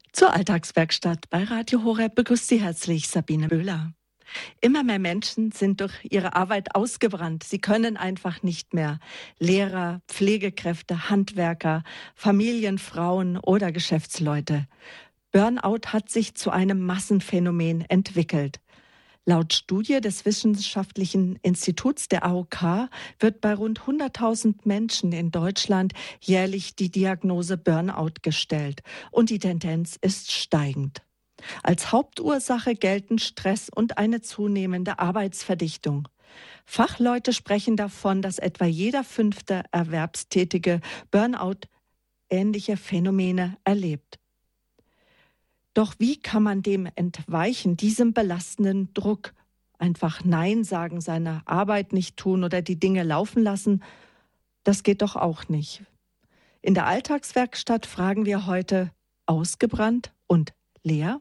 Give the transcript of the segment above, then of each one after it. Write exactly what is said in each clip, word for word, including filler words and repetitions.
Zur Alltagswerkstatt bei Radio Horeb begrüßt Sie herzlich Sabine Böhler. Immer mehr Menschen sind durch ihre Arbeit ausgebrannt. Sie können einfach nicht mehr. Lehrer, Pflegekräfte, Handwerker, Familienfrauen oder Geschäftsleute. Burnout hat sich zu einem Massenphänomen entwickelt. Laut Studie des Wissenschaftlichen Instituts der A O K wird bei rund hunderttausend Menschen in Deutschland jährlich die Diagnose Burnout gestellt und die Tendenz ist steigend. Als Hauptursache gelten Stress und eine zunehmende Arbeitsverdichtung. Fachleute sprechen davon, dass etwa jeder fünfte Erwerbstätige Burnout-ähnliche Phänomene erlebt. Doch wie kann man dem entweichen, diesem belastenden Druck? Einfach Nein sagen, seine Arbeit nicht tun oder die Dinge laufen lassen? Das geht doch auch nicht. In der Alltagswerkstatt fragen wir heute: ausgebrannt und leer?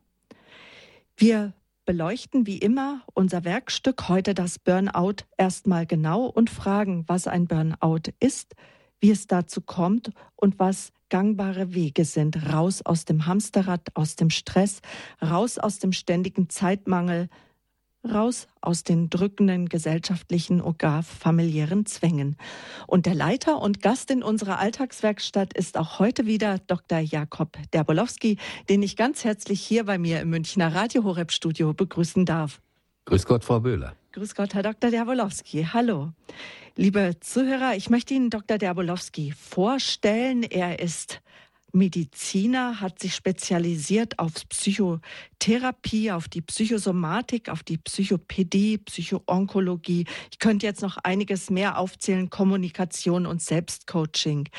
Wir beleuchten wie immer unser Werkstück, heute das Burnout, erstmal genau und fragen, was ein Burnout ist, wie es dazu kommt und was gangbare Wege sind, raus aus dem Hamsterrad, aus dem Stress, raus aus dem ständigen Zeitmangel, raus aus den drückenden gesellschaftlichen und gar familiären Zwängen. Und der Leiter und Gast in unserer Alltagswerkstatt ist auch heute wieder Doktor Jakob Derbolowski, den ich ganz herzlich hier bei mir im Münchner Radio Horeb Studio begrüßen darf. Grüß Gott, Frau Böhler. Grüß Gott, Herr Doktor Derbolowski. Hallo. Liebe Zuhörer, ich möchte Ihnen Doktor Derbolowski vorstellen. Er ist Mediziner, hat sich spezialisiert auf Psychotherapie, auf die Psychosomatik, auf die Psychopädie, Psychoonkologie. Ich könnte jetzt noch einiges mehr aufzählen, Kommunikation und Selbstcoaching.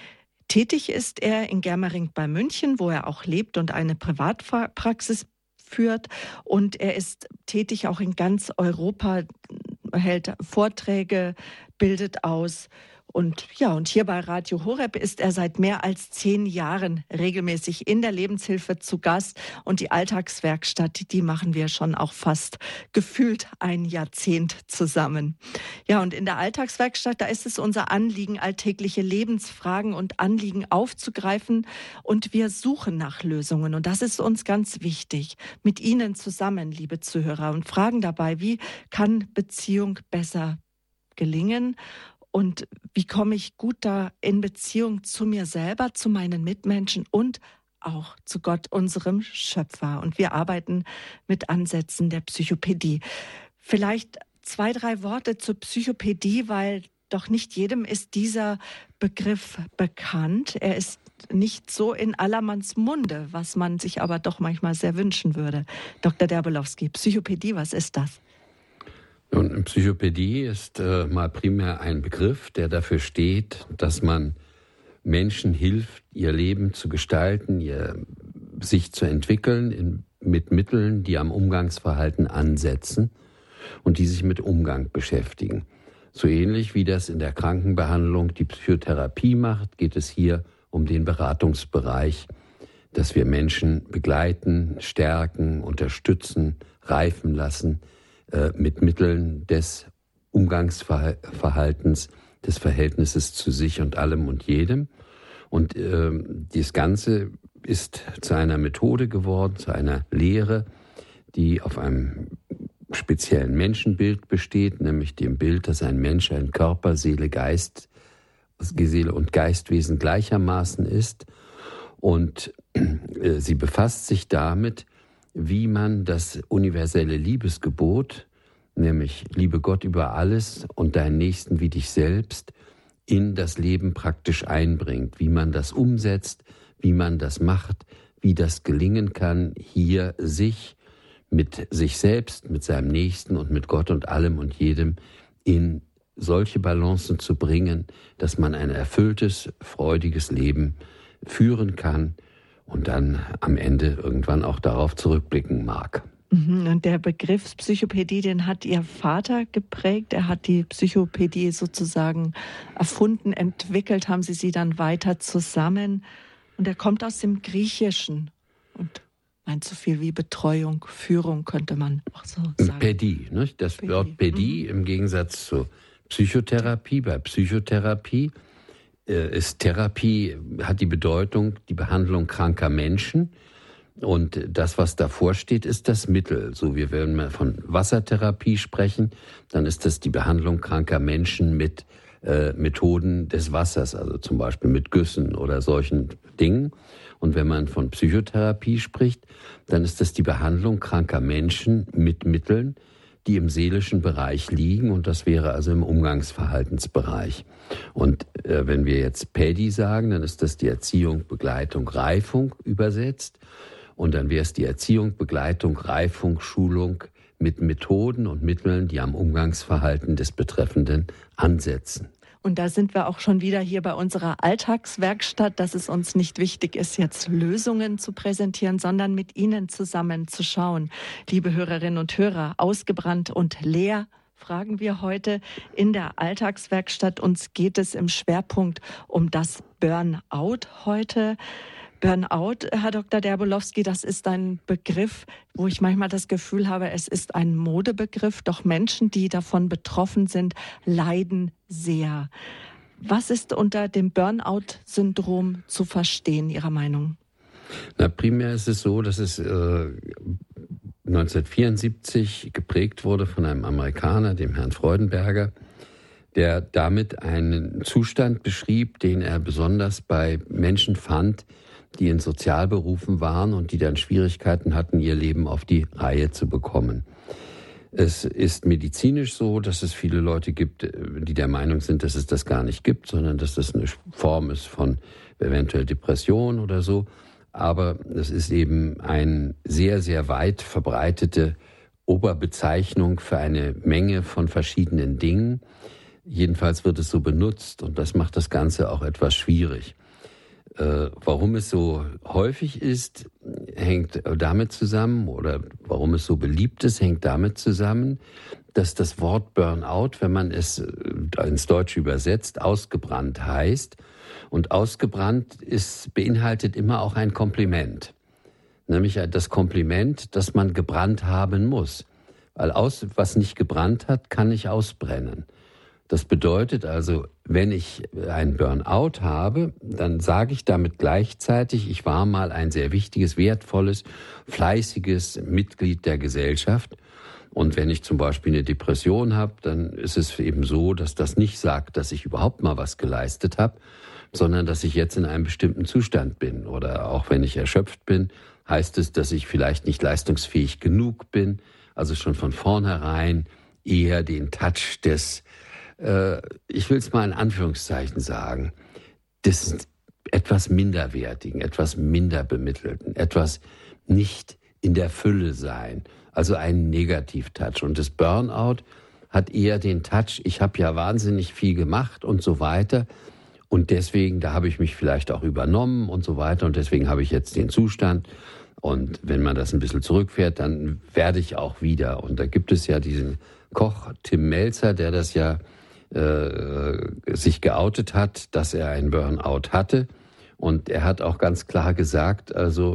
Tätig ist er in Germering bei München, wo er auch lebt und eine Privatpraxis führt. Und er ist tätig auch in ganz Europa, hält Vorträge, bildet aus. Und ja, und hier bei Radio Horeb ist er seit mehr als zehn Jahren regelmäßig in der Lebenshilfe zu Gast. Und die Alltagswerkstatt, die machen wir schon auch fast gefühlt ein Jahrzehnt zusammen. Ja, und in der Alltagswerkstatt, da ist es unser Anliegen, alltägliche Lebensfragen und Anliegen aufzugreifen. Und wir suchen nach Lösungen. Und das ist uns ganz wichtig. Mit Ihnen zusammen, liebe Zuhörer, und fragen dabei, wie kann Beziehung besser gelingen? Und wie komme ich gut da in Beziehung zu mir selber, zu meinen Mitmenschen und auch zu Gott, unserem Schöpfer? Und wir arbeiten mit Ansätzen der Psychopädie. Vielleicht zwei, drei Worte zur Psychopädie, weil doch nicht jedem ist dieser Begriff bekannt. Er ist nicht so in allermanns Munde, was man sich aber doch manchmal sehr wünschen würde. Doktor Derbolowski, Psychopädie, was ist das? Nun, Psychopädie ist äh, mal primär ein Begriff, der dafür steht, dass man Menschen hilft, ihr Leben zu gestalten, ihr, sich zu entwickeln in, mit Mitteln, die am Umgangsverhalten ansetzen und die sich mit Umgang beschäftigen. So ähnlich wie das in der Krankenbehandlung die Psychotherapie macht, geht es hier um den Beratungsbereich, dass wir Menschen begleiten, stärken, unterstützen, reifen lassen, mit Mitteln des Umgangsverhaltens, des Verhältnisses zu sich und allem und jedem. Und äh, das Ganze ist zu einer Methode geworden, zu einer Lehre, die auf einem speziellen Menschenbild besteht, nämlich dem Bild, dass ein Mensch ein Körper, Seele, Geist, Seele und Geistwesen gleichermaßen ist. Und äh, sie befasst sich damit, wie man das universelle Liebesgebot, nämlich liebe Gott über alles und deinen Nächsten wie dich selbst, in das Leben praktisch einbringt, wie man das umsetzt, wie man das macht, wie das gelingen kann, hier sich mit sich selbst, mit seinem Nächsten und mit Gott und allem und jedem in solche Balancen zu bringen, dass man ein erfülltes, freudiges Leben führen kann und dann am Ende irgendwann auch darauf zurückblicken mag. Und der Begriff Psychopädie, den hat Ihr Vater geprägt. Er hat die Psychopädie sozusagen erfunden, entwickelt, haben Sie sie dann weiter zusammen. Und er kommt aus dem Griechischen und meint so viel wie Betreuung, Führung, könnte man auch so sagen. Pädie, ne? Das Pädie. Wort Pädie mhm. im Gegensatz zur Psychotherapie. Bei Psychotherapie ist Therapie, hat die Bedeutung, die Behandlung kranker Menschen. Und das, was davor steht, ist das Mittel. So, wir werden mal von Wassertherapie sprechen, dann ist das die Behandlung kranker Menschen mit äh, Methoden des Wassers, also zum Beispiel mit Güssen oder solchen Dingen. Und wenn man von Psychotherapie spricht, dann ist das die Behandlung kranker Menschen mit Mitteln, die im seelischen Bereich liegen, und das wäre also im Umgangsverhaltensbereich. Und äh, wenn wir jetzt P E D I sagen, dann ist das die Erziehung, Begleitung, Reifung übersetzt. Und dann wäre es die Erziehung, Begleitung, Reifung, Schulung mit Methoden und Mitteln, die am Umgangsverhalten des Betreffenden ansetzen. Und da sind wir auch schon wieder hier bei unserer Alltagswerkstatt, dass es uns nicht wichtig ist, jetzt Lösungen zu präsentieren, sondern mit Ihnen zusammen zu schauen. Liebe Hörerinnen und Hörer, ausgebrannt und leer, fragen wir heute in der Alltagswerkstatt. Uns geht es im Schwerpunkt um das Burnout heute. Burnout, Herr Doktor Derbolowski, das ist ein Begriff, wo ich manchmal das Gefühl habe, es ist ein Modebegriff, doch Menschen, die davon betroffen sind, leiden sehr. Was ist unter dem Burnout-Syndrom zu verstehen, Ihrer Meinung? Na, primär ist es so, dass es äh, neunzehnhundertvierundsiebzig geprägt wurde von einem Amerikaner, dem Herrn Freudenberger, der damit einen Zustand beschrieb, den er besonders bei Menschen fand, die in Sozialberufen waren und die dann Schwierigkeiten hatten, ihr Leben auf die Reihe zu bekommen. Es ist medizinisch so, dass es viele Leute gibt, die der Meinung sind, dass es das gar nicht gibt, sondern dass das eine Form ist von eventuell Depression oder so. Aber es ist eben eine sehr, sehr weit verbreitete Oberbezeichnung für eine Menge von verschiedenen Dingen. Jedenfalls wird es so benutzt, und das macht das Ganze auch etwas schwierig. Äh, warum es so häufig ist, hängt damit zusammen, oder warum es so beliebt ist, hängt damit zusammen, dass das Wort Burnout, wenn man es ins Deutsche übersetzt, ausgebrannt heißt. Und ausgebrannt ist, beinhaltet immer auch ein Kompliment. Nämlich das Kompliment, dass man gebrannt haben muss. Weil aus, was nicht gebrannt hat, kann nicht ausbrennen. Das bedeutet also, wenn ich ein Burnout habe, dann sage ich damit gleichzeitig, ich war mal ein sehr wichtiges, wertvolles, fleißiges Mitglied der Gesellschaft. Und wenn ich zum Beispiel eine Depression habe, dann ist es eben so, dass das nicht sagt, dass ich überhaupt mal was geleistet habe, sondern dass ich jetzt in einem bestimmten Zustand bin. Oder auch wenn ich erschöpft bin, heißt es, dass ich vielleicht nicht leistungsfähig genug bin. Also schon von vornherein eher den Touch des, äh, ich will es mal in Anführungszeichen sagen, des etwas Minderwertigen, etwas Minderbemittelten, etwas nicht in der Fülle sein. Also ein Negativ-Touch. Und das Burnout hat eher den Touch, ich habe ja wahnsinnig viel gemacht und so weiter. Und deswegen, da habe ich mich vielleicht auch übernommen und so weiter. Und deswegen habe ich jetzt den Zustand. Und wenn man das ein bisschen zurückfährt, dann werde ich auch wieder. Und da gibt es ja diesen Koch Tim Melzer, der das ja äh, sich geoutet hat, dass er einen Burnout hatte. Und er hat auch ganz klar gesagt, also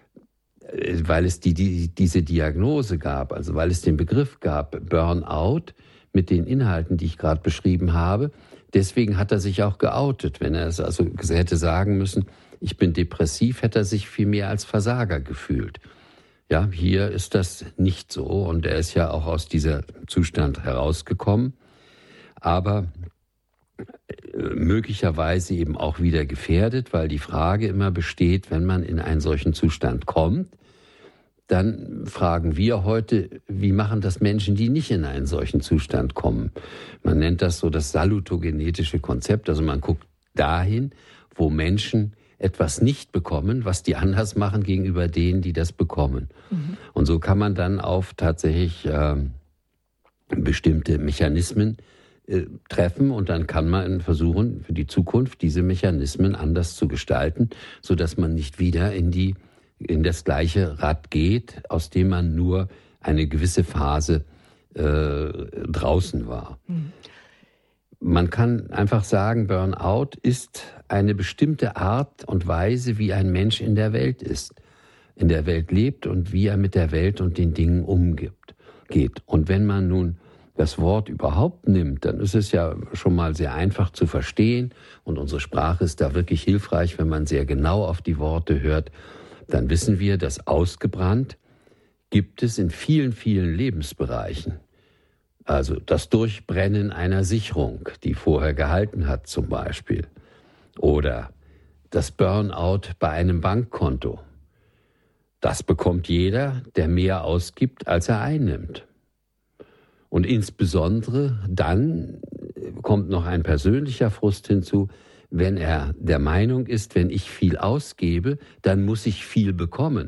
weil es die, die, diese Diagnose gab, also weil es den Begriff gab, Burnout, mit den Inhalten, die ich gerade beschrieben habe. Deswegen hat er sich auch geoutet. Wenn er es also hätte sagen müssen, ich bin depressiv, hätte er sich viel mehr als Versager gefühlt. Ja, hier ist das nicht so, und er ist ja auch aus dieser Zustand herausgekommen, aber möglicherweise eben auch wieder gefährdet, weil die Frage immer besteht, wenn man in einen solchen Zustand kommt, dann fragen wir heute, wie machen das Menschen, die nicht in einen solchen Zustand kommen? Man nennt das so das salutogenetische Konzept, also man guckt dahin, wo Menschen etwas nicht bekommen, was die anders machen gegenüber denen, die das bekommen. Mhm. Und so kann man dann auf tatsächlich äh, bestimmte Mechanismen äh, treffen, und dann kann man versuchen, für die Zukunft diese Mechanismen anders zu gestalten, sodass man nicht wieder in die in das gleiche Rad geht, aus dem man nur eine gewisse Phase äh, draußen war. Mhm. Man kann einfach sagen, Burnout ist eine bestimmte Art und Weise, wie ein Mensch in der Welt ist, in der Welt lebt und wie er mit der Welt und den Dingen umgeht. Und wenn man nun das Wort überhaupt nimmt, dann ist es ja schon mal sehr einfach zu verstehen, und unsere Sprache ist da wirklich hilfreich, wenn man sehr genau auf die Worte hört. dann wissen wir, dass ausgebrannt gibt es in vielen, vielen Lebensbereichen. Also das Durchbrennen einer Sicherung, die vorher gehalten hat zum Beispiel. Oder das Burnout bei einem Bankkonto. Das bekommt jeder, der mehr ausgibt, als er einnimmt. Und insbesondere dann kommt noch ein persönlicher Frust hinzu, wenn er der Meinung ist, wenn ich viel ausgebe, dann muss ich viel bekommen.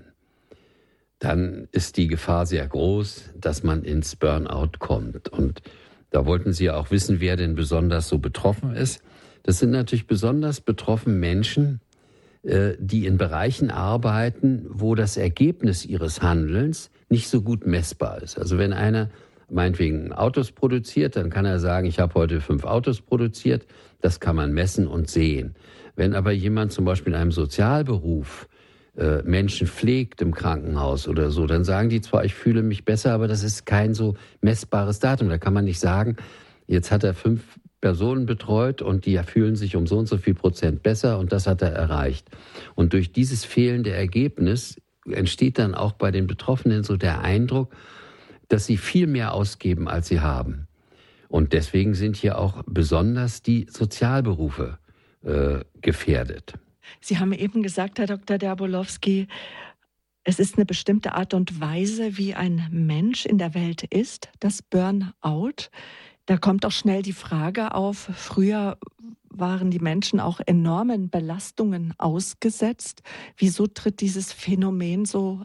Dann ist die Gefahr sehr groß, dass man ins Burnout kommt. Und da wollten Sie auch wissen, wer denn besonders so betroffen ist. Das sind natürlich besonders betroffen Menschen, die in Bereichen arbeiten, wo das Ergebnis ihres Handelns nicht so gut messbar ist. Also wenn einer meinetwegen Autos produziert, dann kann er sagen, ich habe heute fünf Autos produziert. Das kann man messen und sehen. Wenn aber jemand zum Beispiel in einem Sozialberuf äh, Menschen pflegt im Krankenhaus oder so, dann sagen die zwar, ich fühle mich besser, aber das ist kein so messbares Datum. Da kann man nicht sagen, jetzt hat er fünf Personen betreut und die fühlen sich um so und so viel Prozent besser und das hat er erreicht. Und durch dieses fehlende Ergebnis entsteht dann auch bei den Betroffenen so der Eindruck, dass sie viel mehr ausgeben, als sie haben. Und deswegen sind hier auch besonders die Sozialberufe äh, gefährdet. Sie haben eben gesagt, Herr Doktor Derbolowski, es ist eine bestimmte Art und Weise, wie ein Mensch in der Welt ist, das Burnout. Da kommt auch schnell die Frage auf, früher waren die Menschen auch enormen Belastungen ausgesetzt. Wieso tritt dieses Phänomen so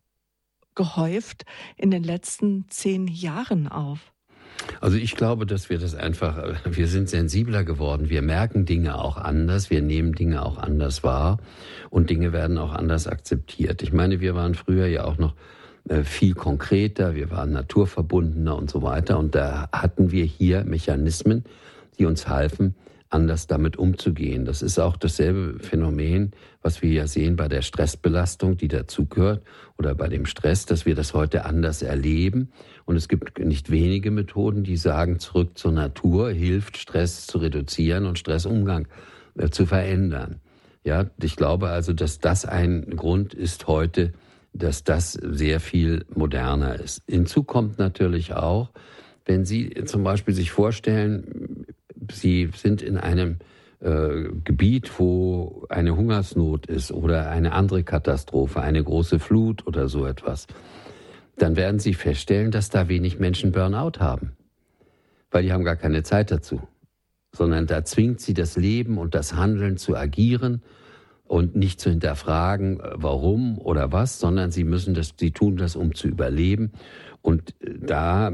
gehäuft in den letzten zehn Jahren auf? Also ich glaube, dass wir das einfach, wir sind sensibler geworden, wir merken Dinge auch anders, wir nehmen Dinge auch anders wahr und Dinge werden auch anders akzeptiert. Ich meine, wir waren früher ja auch noch viel konkreter, wir waren naturverbundener und so weiter und da hatten wir hier Mechanismen, die uns halfen, anders damit umzugehen. Das ist auch dasselbe Phänomen, was wir ja sehen bei der Stressbelastung, die dazugehört, oder bei dem Stress, dass wir das heute anders erleben. Und es gibt nicht wenige Methoden, die sagen, zurück zur Natur hilft, Stress zu reduzieren und Stressumgang äh, zu verändern. Ja, ich glaube also, dass das ein Grund ist heute, dass das sehr viel moderner ist. Hinzu kommt natürlich auch, wenn Sie zum Beispiel sich vorstellen, Sie sind in einem äh, Gebiet, wo eine Hungersnot ist oder eine andere Katastrophe, eine große Flut oder so etwas, dann werden Sie feststellen, dass da wenig Menschen Burnout haben, weil die haben gar keine Zeit dazu, sondern da zwingt sie das Leben und das Handeln zu agieren und nicht zu hinterfragen, warum oder was, sondern sie müssen das, sie tun das, um zu überleben. Und da,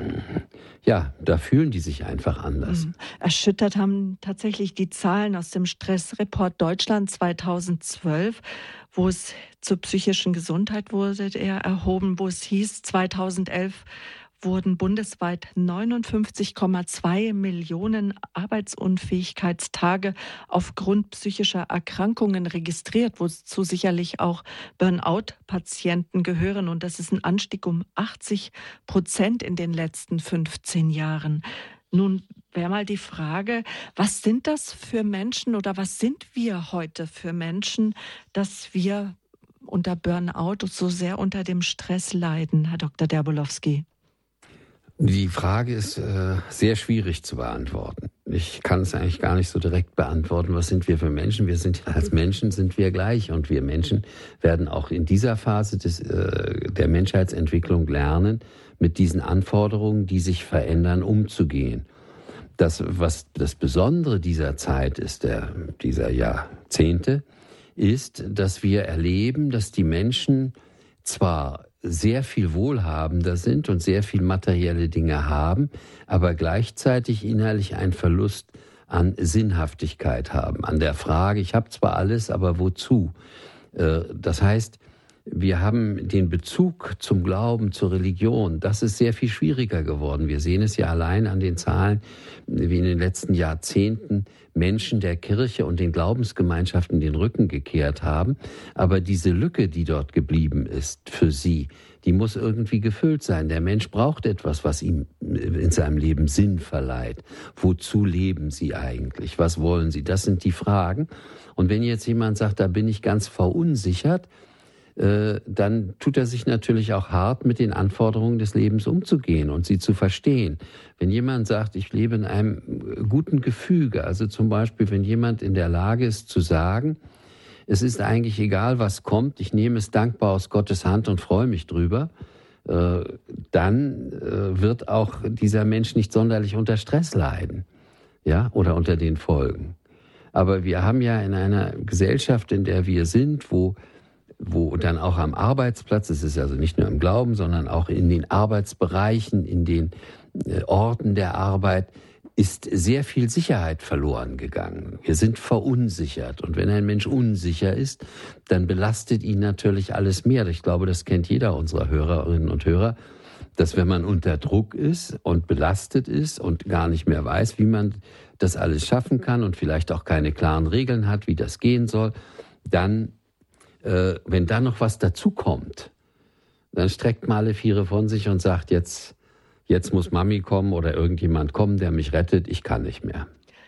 ja, da fühlen die sich einfach anders. Erschüttert haben tatsächlich die Zahlen aus dem Stressreport Deutschland zweitausendzwölf, wo es zur psychischen Gesundheit wurde er erhoben, wo es hieß, zweitausendelf wurden bundesweit neunundfünfzig Komma zwei Millionen Arbeitsunfähigkeitstage aufgrund psychischer Erkrankungen registriert, wozu sicherlich auch Burnout-Patienten gehören. Und das ist ein Anstieg um achtzig Prozent in den letzten fünfzehn Jahren. Nun wäre mal die Frage, was sind das für Menschen oder was sind wir heute für Menschen, dass wir unter Burnout so sehr unter dem Stress leiden, Herr Doktor Derbolowski? Die Frage ist äh, sehr schwierig zu beantworten. Ich kann es eigentlich gar nicht so direkt beantworten. Was sind wir für Menschen? Wir sind als Menschen sind wir gleich und wir Menschen werden auch in dieser Phase des, äh, der Menschheitsentwicklung lernen, mit diesen Anforderungen, die sich verändern, umzugehen. Das, was das Besondere dieser Zeit ist, der, dieser Jahrzehnte, ist, dass wir erleben, dass die Menschen zwar sehr viel wohlhabender sind und sehr viel materielle Dinge haben, aber gleichzeitig innerlich einen Verlust an Sinnhaftigkeit haben, an der Frage, ich habe zwar alles, aber wozu? Das heißt, wir haben den Bezug zum Glauben, zur Religion, das ist sehr viel schwieriger geworden. Wir sehen es ja allein an den Zahlen, wie in den letzten Jahrzehnten Menschen der Kirche und den Glaubensgemeinschaften den Rücken gekehrt haben. Aber diese Lücke, die dort geblieben ist für sie, die muss irgendwie gefüllt sein. Der Mensch braucht etwas, was ihm in seinem Leben Sinn verleiht. Wozu leben Sie eigentlich? Was wollen Sie? Das sind die Fragen. Und wenn jetzt jemand sagt, da bin ich ganz verunsichert, äh, dann tut er sich natürlich auch hart, mit den Anforderungen des Lebens umzugehen und sie zu verstehen. Wenn jemand sagt, ich lebe in einem guten Gefüge, also zum Beispiel, wenn jemand in der Lage ist zu sagen, es ist eigentlich egal, was kommt, ich nehme es dankbar aus Gottes Hand und freue mich drüber, äh, dann äh, wird auch dieser Mensch nicht sonderlich unter Stress leiden, ja, oder unter den Folgen. Aber wir haben ja in einer Gesellschaft, in der wir sind, wo, wo dann auch am Arbeitsplatz, es ist also nicht nur im Glauben, sondern auch in den Arbeitsbereichen, in den äh, Orten der Arbeit, ist sehr viel Sicherheit verloren gegangen. Wir sind verunsichert. Und wenn ein Mensch unsicher ist, dann belastet ihn natürlich alles mehr. Ich glaube, das kennt jeder unserer Hörerinnen und Hörer, dass wenn man unter Druck ist und belastet ist und gar nicht mehr weiß, wie man das alles schaffen kann und vielleicht auch keine klaren Regeln hat, wie das gehen soll, dann, äh, wenn da noch was dazukommt, dann streckt man alle Viere von sich und sagt, jetzt, jetzt muss Mami kommen oder irgendjemand kommen, der mich rettet, ich kann nicht mehr.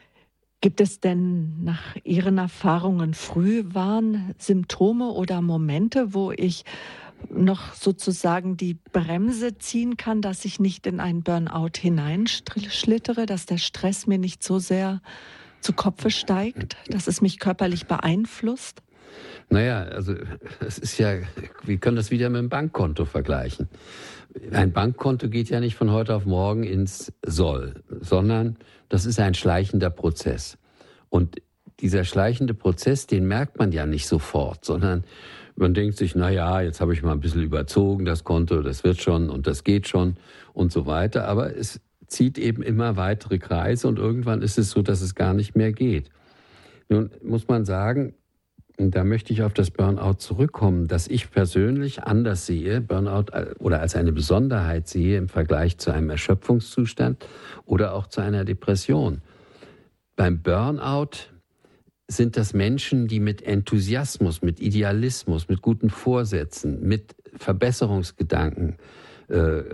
Gibt es denn nach Ihren Erfahrungen Frühwarnsymptome oder Momente, wo ich noch sozusagen die Bremse ziehen kann, dass ich nicht in einen Burnout hineinschlittere, dass der Stress mir nicht so sehr zu Kopfe steigt, dass es mich körperlich beeinflusst? Naja, also es ist ja, wir können das wieder mit dem Bankkonto vergleichen. Ein Bankkonto geht ja nicht von heute auf morgen ins Soll, sondern das ist ein schleichender Prozess. Und dieser schleichende Prozess, den merkt man ja nicht sofort, sondern man denkt sich, na ja, jetzt habe ich mal ein bisschen überzogen, das Konto, das wird schon und das geht schon und so weiter. Aber es zieht eben immer weitere Kreise und irgendwann ist es so, dass es gar nicht mehr geht. Nun muss man sagen, und da möchte ich auf das Burnout zurückkommen, dass ich persönlich anders sehe, Burnout oder als eine Besonderheit sehe im Vergleich zu einem Erschöpfungszustand oder auch zu einer Depression. Beim Burnout sind das Menschen, die mit Enthusiasmus, mit Idealismus, mit guten Vorsätzen, mit Verbesserungsgedanken äh,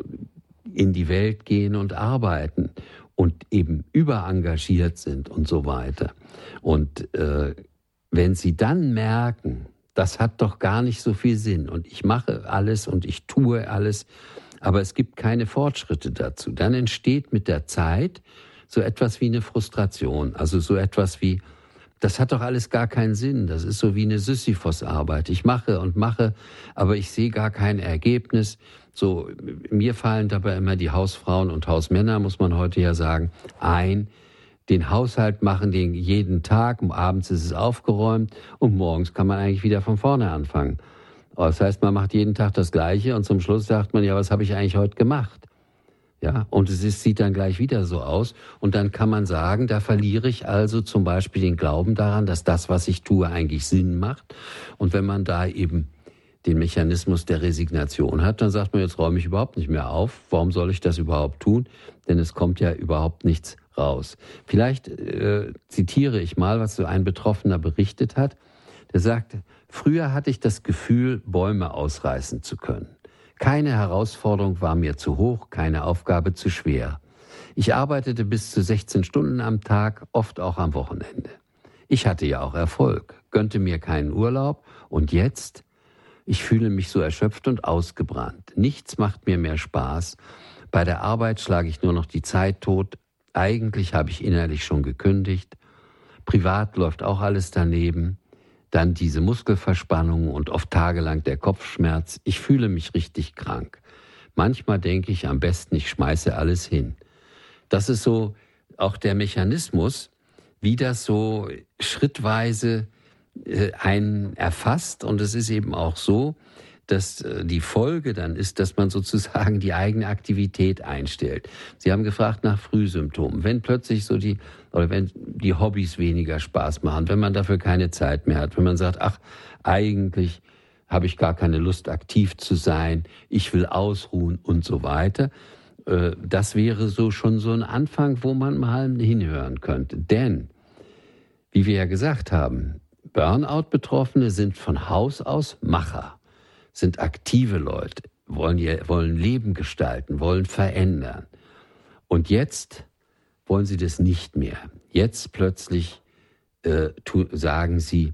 in die Welt gehen und arbeiten und eben überengagiert sind und so weiter. Und äh, wenn sie dann merken, das hat doch gar nicht so viel Sinn und ich mache alles und ich tue alles, aber es gibt keine Fortschritte dazu, dann entsteht mit der Zeit so etwas wie eine Frustration, also so etwas wie, das hat doch alles gar keinen Sinn. Das ist so wie eine Sisyphos-Arbeit. Ich mache und mache, aber ich sehe gar kein Ergebnis. So, mir fallen dabei immer die Hausfrauen und Hausmänner, muss man heute ja sagen, ein. Den Haushalt machen den jeden Tag, um abends ist es aufgeräumt und morgens kann man eigentlich wieder von vorne anfangen. Das heißt, man macht jeden Tag das Gleiche und zum Schluss sagt man, ja, was habe ich eigentlich heute gemacht? Ja, und es ist, sieht dann gleich wieder so aus. Und dann kann man sagen, da verliere ich also zum Beispiel den Glauben daran, dass das, was ich tue, eigentlich Sinn macht. Und wenn man da eben den Mechanismus der Resignation hat, dann sagt man, jetzt räume ich überhaupt nicht mehr auf. Warum soll ich das überhaupt tun? Denn es kommt ja überhaupt nichts raus. Vielleicht äh, zitiere ich mal, was so ein Betroffener berichtet hat. Der sagt, früher hatte ich das Gefühl, Bäume ausreißen zu können. Keine Herausforderung war mir zu hoch, keine Aufgabe zu schwer. Ich arbeitete bis zu sechzehn Stunden am Tag, oft auch am Wochenende. Ich hatte ja auch Erfolg, gönnte mir keinen Urlaub und jetzt, ich fühle mich so erschöpft und ausgebrannt. Nichts macht mir mehr Spaß. Bei der Arbeit schlage ich nur noch die Zeit tot. Eigentlich habe ich innerlich schon gekündigt. Privat läuft auch alles daneben. Dann diese Muskelverspannung und oft tagelang der Kopfschmerz. Ich fühle mich richtig krank. Manchmal denke ich am besten, ich schmeiße alles hin. Das ist so auch der Mechanismus, wie das so schrittweise äh, einen erfasst. Und es ist eben auch so, dass äh, die Folge dann ist, dass man sozusagen die eigene Aktivität einstellt. Sie haben gefragt nach Frühsymptomen. Wenn plötzlich so die, oder wenn die Hobbys weniger Spaß machen, wenn man dafür keine Zeit mehr hat, wenn man sagt, ach, eigentlich habe ich gar keine Lust, aktiv zu sein, ich will ausruhen und so weiter. Äh, das wäre so schon so ein Anfang, wo man mal hinhören könnte. Denn, wie wir ja gesagt haben, Burnout-Betroffene sind von Haus aus Macher. Sind aktive Leute, wollen, wollen Leben gestalten, wollen verändern. Und jetzt wollen sie das nicht mehr. Jetzt plötzlich äh, tu, sagen sie,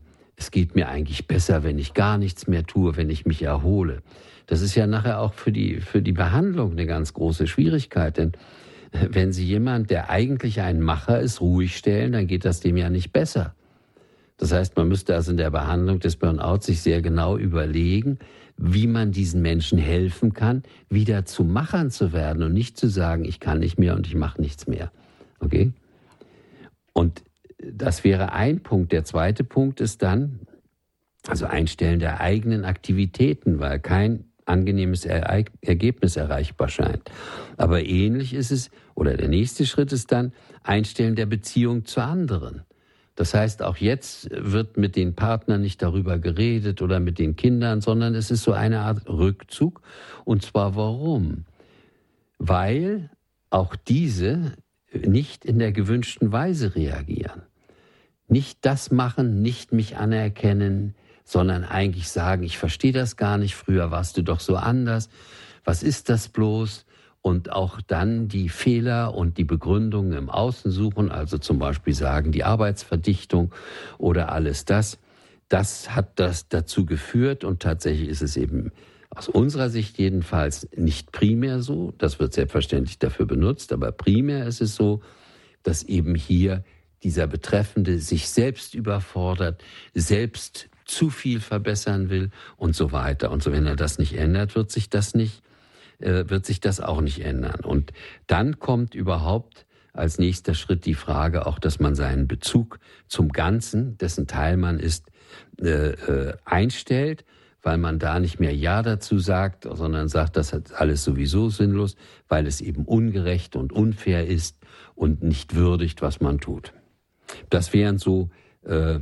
es geht mir eigentlich besser, wenn ich gar nichts mehr tue, wenn ich mich erhole. Das ist ja nachher auch für die, für die Behandlung eine ganz große Schwierigkeit, denn wenn Sie jemand, der eigentlich ein Macher ist, ruhig stellen, dann geht das dem ja nicht besser. Das heißt, man müsste also in der Behandlung des Burnouts sich sehr genau überlegen, wie man diesen Menschen helfen kann, wieder zu Machern zu werden und nicht zu sagen, ich kann nicht mehr und ich mache nichts mehr. Okay? Und das wäre ein Punkt. Der zweite Punkt ist dann, also Einstellen der eigenen Aktivitäten, weil kein angenehmes Ergebnis erreichbar scheint. Aber ähnlich ist es, oder der nächste Schritt ist dann Einstellen der Beziehung zu anderen. Das heißt, auch jetzt wird mit den Partnern nicht darüber geredet oder mit den Kindern, sondern es ist so eine Art Rückzug. Und zwar warum? Weil auch diese nicht in der gewünschten Weise reagieren. Nicht das machen, nicht mich anerkennen, sondern eigentlich sagen, ich verstehe das gar nicht, früher warst du doch so anders, was ist das bloß? Und auch dann die Fehler und die Begründungen im Außen suchen, also zum Beispiel sagen, die Arbeitsverdichtung oder alles das, das hat das dazu geführt und tatsächlich ist es eben aus unserer Sicht jedenfalls nicht primär so, das wird selbstverständlich dafür benutzt, aber primär ist es so, dass eben hier dieser Betreffende sich selbst überfordert, selbst zu viel verbessern will und so weiter. Und so, wenn er das nicht ändert, wird sich das nicht wird sich das auch nicht ändern. Und dann kommt überhaupt als nächster Schritt die Frage auch, dass man seinen Bezug zum Ganzen, dessen Teil man ist, äh, äh, einstellt, weil man da nicht mehr Ja dazu sagt, sondern sagt, das ist alles sowieso sinnlos, weil es eben ungerecht und unfair ist und nicht würdigt, was man tut. Das wären so äh,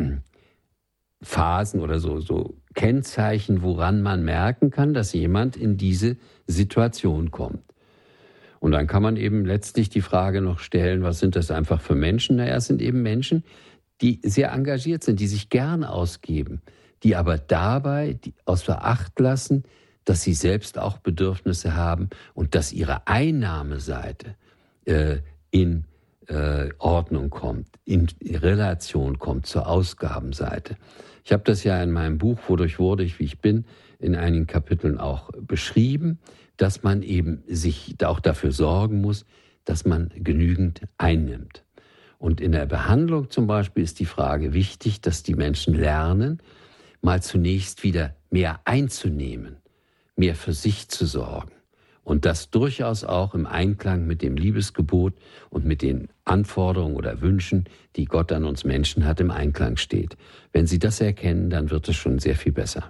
Phasen oder so, so Kennzeichen, woran man merken kann, dass jemand in diese Situation kommt. Und dann kann man eben letztlich die Frage noch stellen, was sind das einfach für Menschen? Naja, es sind eben Menschen, die sehr engagiert sind, die sich gern ausgeben, die aber dabei die außer Acht lassen, dass sie selbst auch Bedürfnisse haben und dass ihre Einnahmeseite äh, in äh, Ordnung kommt, in Relation kommt zur Ausgabenseite. Ich habe das ja in meinem Buch, Wodurch wurde ich, wie ich bin, in einigen Kapiteln auch beschrieben, dass man eben sich auch dafür sorgen muss, dass man genügend einnimmt. Und in der Behandlung zum Beispiel ist die Frage wichtig, dass die Menschen lernen, mal zunächst wieder mehr einzunehmen, mehr für sich zu sorgen. Und das durchaus auch im Einklang mit dem Liebesgebot und mit den Anforderungen oder Wünschen, die Gott an uns Menschen hat, im Einklang steht. Wenn Sie das erkennen, dann wird es schon sehr viel besser.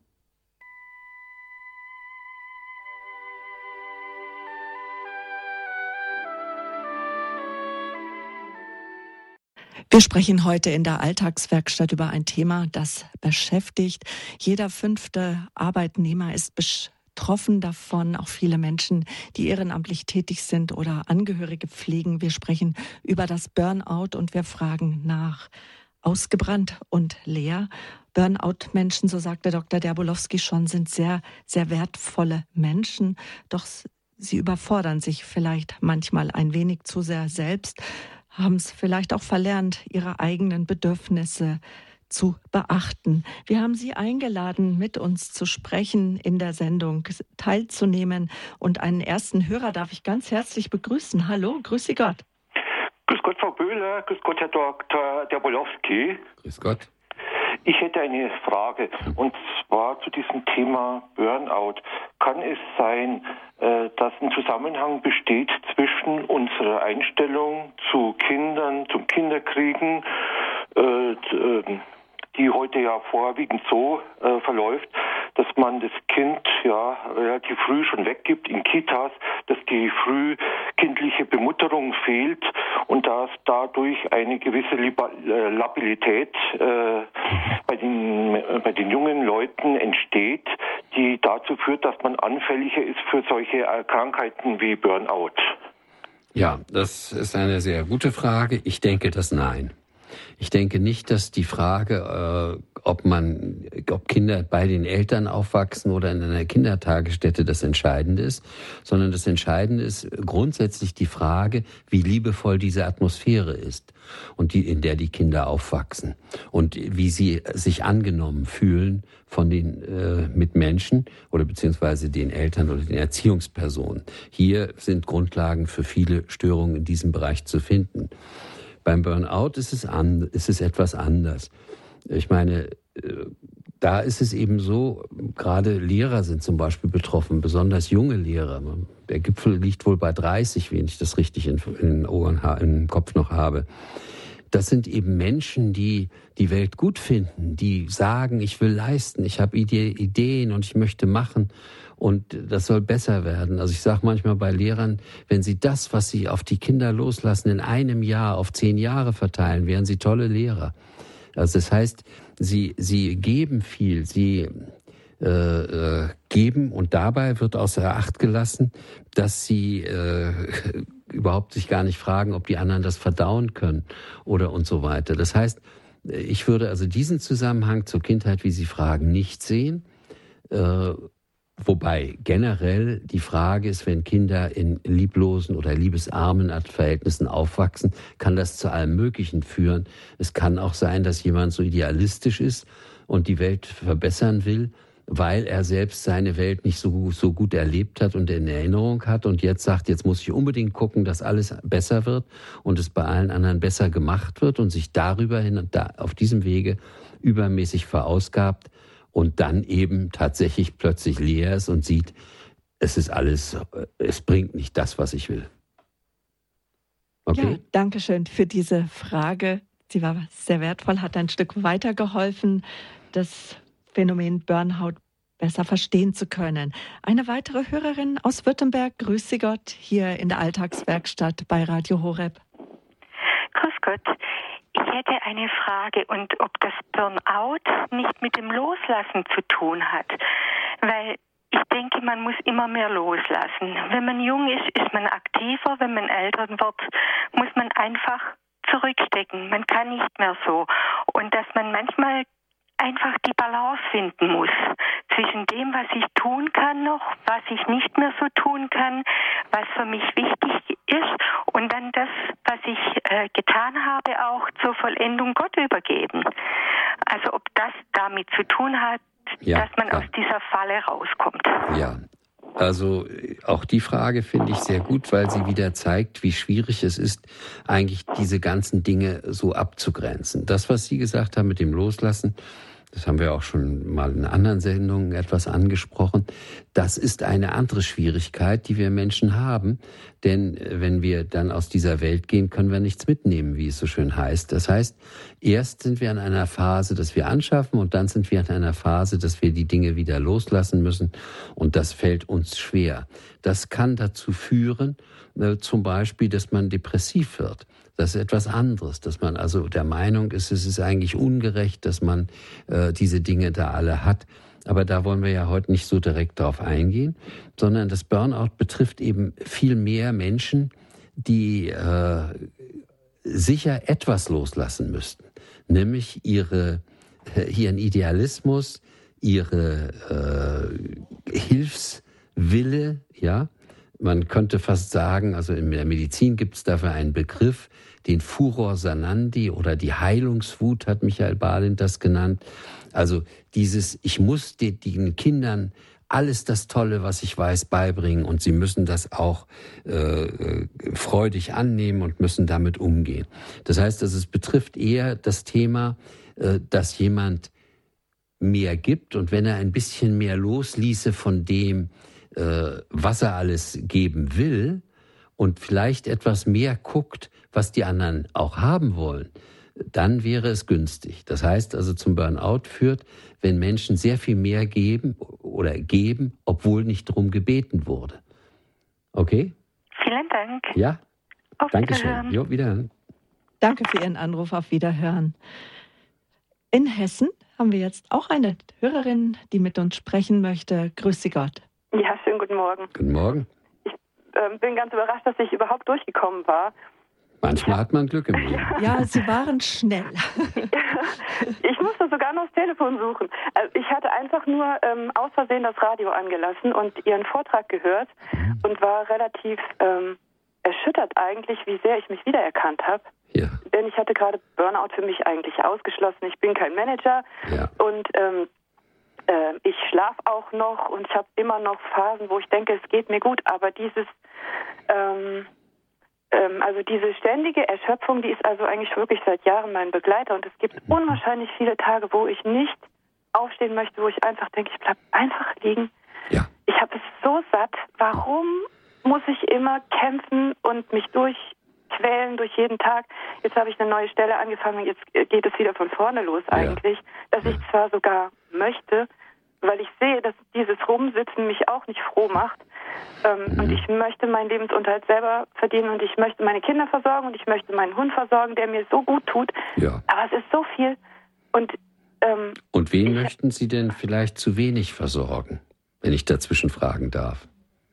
Wir sprechen heute in der Alltagswerkstatt über ein Thema, das beschäftigt. Jeder fünfte Arbeitnehmer ist betroffen davon, auch viele Menschen, die ehrenamtlich tätig sind oder Angehörige pflegen. Wir sprechen über das Burnout und wir fragen nach ausgebrannt und leer. Burnout-Menschen, so sagte Doktor Derbolowski schon, sind sehr, sehr wertvolle Menschen, doch sie überfordern sich vielleicht manchmal ein wenig zu sehr selbst, haben es vielleicht auch verlernt, ihre eigenen Bedürfnisse zu beachten. Wir haben Sie eingeladen, mit uns zu sprechen, in der Sendung teilzunehmen. Und einen ersten Hörer darf ich ganz herzlich begrüßen. Hallo, grüße Gott. Grüß Gott, Frau Böhler. Grüß Gott, Herr Doktor Derbolowski. Grüß Gott. Ich hätte eine Frage, und zwar zu diesem Thema Burnout. Kann es sein, dass ein Zusammenhang besteht zwischen unserer Einstellung zu Kindern, zum Kinderkriegen, die heute ja vorwiegend so äh, verläuft, dass man das Kind ja relativ früh schon weggibt in Kitas, dass die frühkindliche Bemutterung fehlt und dass dadurch eine gewisse Liba- äh, Labilität äh, bei den äh, bei den jungen Leuten entsteht, die dazu führt, dass man anfälliger ist für solche äh, Krankheiten wie Burnout. Ja, das ist eine sehr gute Frage. Ich denke, dass nein. Ich denke nicht, dass die Frage, äh, ob man, ob Kinder bei den Eltern aufwachsen oder in einer Kindertagesstätte das Entscheidende ist, sondern das Entscheidende ist grundsätzlich die Frage, wie liebevoll diese Atmosphäre ist und die, in der die Kinder aufwachsen und wie sie sich angenommen fühlen von den äh, Mitmenschen oder beziehungsweise den Eltern oder den Erziehungspersonen. Hier sind Grundlagen für viele Störungen in diesem Bereich zu finden. Beim Burnout ist es, an, ist es etwas anders. Ich meine, da ist es eben so, gerade Lehrer sind zum Beispiel betroffen, besonders junge Lehrer. Der Gipfel liegt wohl bei dreißig, wenn ich das richtig in, in den Ohren, im Kopf noch habe. Das sind eben Menschen, die die Welt gut finden, die sagen, ich will leisten, ich habe Ideen und ich möchte machen und das soll besser werden. Also ich sage manchmal bei Lehrern, wenn sie das, was sie auf die Kinder loslassen, in einem Jahr auf zehn Jahre verteilen, wären sie tolle Lehrer. Also das heißt, sie, sie geben viel, sie äh, äh, geben und dabei wird außer Acht gelassen, dass sie äh, überhaupt sich gar nicht fragen, ob die anderen das verdauen können oder und so weiter. Das heißt, ich würde also diesen Zusammenhang zur Kindheit, wie Sie fragen, nicht sehen. Äh, wobei generell die Frage ist, wenn Kinder in lieblosen oder liebesarmen Verhältnissen aufwachsen, kann das zu allem Möglichen führen. Es kann auch sein, dass jemand so idealistisch ist und die Welt verbessern will, weil er selbst seine Welt nicht so, so gut erlebt hat und in Erinnerung hat und jetzt sagt, jetzt muss ich unbedingt gucken, dass alles besser wird und es bei allen anderen besser gemacht wird und sich darüber hin und da auf diesem Wege übermäßig verausgabt und dann eben tatsächlich plötzlich leer ist und sieht, es ist alles, es bringt nicht das, was ich will. Okay? Ja, danke schön für diese Frage. Sie war sehr wertvoll, hat ein Stück weitergeholfen, das Phänomen Burnout besser verstehen zu können. Eine weitere Hörerin aus Württemberg, grüß Sie Gott, hier in der Alltagswerkstatt bei Radio Horeb. Grüß Gott. Ich hätte eine Frage und ob das Burnout nicht mit dem Loslassen zu tun hat. Weil ich denke, man muss immer mehr loslassen. Wenn man jung ist, ist man aktiver. Wenn man älter wird, muss man einfach zurückstecken. Man kann nicht mehr so. Und dass man manchmal einfach die Balance finden muss zwischen dem, was ich tun kann noch, was ich nicht mehr so tun kann, was für mich wichtig ist und dann das, was ich äh, getan habe, auch zur Vollendung Gott übergeben. Also ob das damit zu tun hat, ja, dass man ja. aus dieser Falle rauskommt. Ja. Also auch die Frage finde ich sehr gut, weil sie wieder zeigt, wie schwierig es ist, eigentlich diese ganzen Dinge so abzugrenzen. Das, was Sie gesagt haben mit dem Loslassen, das haben wir auch schon mal in anderen Sendungen etwas angesprochen, das ist eine andere Schwierigkeit, die wir Menschen haben. Denn wenn wir dann aus dieser Welt gehen, können wir nichts mitnehmen, wie es so schön heißt. Das heißt, erst sind wir in einer Phase, dass wir anschaffen und dann sind wir in einer Phase, dass wir die Dinge wieder loslassen müssen und das fällt uns schwer. Das kann dazu führen, äh, zum Beispiel, dass man depressiv wird. Das ist etwas anderes, dass man also der Meinung ist, es ist eigentlich ungerecht, dass man äh, diese Dinge da alle hat. Aber da wollen wir ja heute nicht so direkt drauf eingehen, sondern das Burnout betrifft eben viel mehr Menschen, die äh, sicher etwas loslassen müssten, nämlich ihre, äh, ihren Idealismus, ihre äh, Hilfswille, ja. Man könnte fast sagen, also in der Medizin gibt es dafür einen Begriff, den Furor Sanandi oder die Heilungswut hat Michael Balint das genannt. Also dieses, ich muss den, den Kindern alles das Tolle, was ich weiß, beibringen und sie müssen das auch äh, freudig annehmen und müssen damit umgehen. Das heißt, dass es betrifft eher das Thema, äh, dass jemand mehr gibt und wenn er ein bisschen mehr losließe von dem, was er alles geben will und vielleicht etwas mehr guckt, was die anderen auch haben wollen, dann wäre es günstig. Das heißt also zum Burnout führt, wenn Menschen sehr viel mehr geben oder geben, obwohl nicht darum gebeten wurde. Okay? Vielen Dank. Ja, auf Dankeschön. Wiederhören. Jo, wiederhören. Danke für Ihren Anruf, auf Wiederhören. In Hessen haben wir jetzt auch eine Hörerin, die mit uns sprechen möchte. Grüß Sie Gott. Ja, schönen guten Morgen. Guten Morgen. Ich äh, bin ganz überrascht, dass ich überhaupt durchgekommen war. Manchmal hat man Glück im Leben. Ja, Sie waren schnell. Ich musste sogar noch das Telefon suchen. Also ich hatte einfach nur ähm, aus Versehen das Radio angelassen und Ihren Vortrag gehört mhm. und war relativ ähm, erschüttert eigentlich, wie sehr ich mich wiedererkannt habe. Ja. Denn ich hatte gerade Burnout für mich eigentlich ausgeschlossen. Ich bin kein Manager ja. und ähm, äh, ich schlafe auch noch und ich habe immer noch Phasen, wo ich denke, es geht mir gut, aber dieses ähm, Also diese ständige Erschöpfung, die ist also eigentlich wirklich seit Jahren mein Begleiter. Und es gibt unwahrscheinlich viele Tage, wo ich nicht aufstehen möchte, wo ich einfach denke, ich bleibe einfach liegen. Ja. Ich habe es so satt. Warum muss ich immer kämpfen und mich durchquälen durch jeden Tag? Jetzt habe ich eine neue Stelle angefangen, jetzt geht es wieder von vorne los eigentlich. Ja. Dass ich zwar sogar möchte, weil ich sehe, dass dieses Rumsitzen mich auch nicht froh macht. Ähm, mhm. Und ich möchte meinen Lebensunterhalt selber verdienen und ich möchte meine Kinder versorgen und ich möchte meinen Hund versorgen, der mir so gut tut. Ja. Aber es ist so viel. Und, ähm, und wen ich, möchten Sie denn vielleicht zu wenig versorgen, wenn ich dazwischen fragen darf?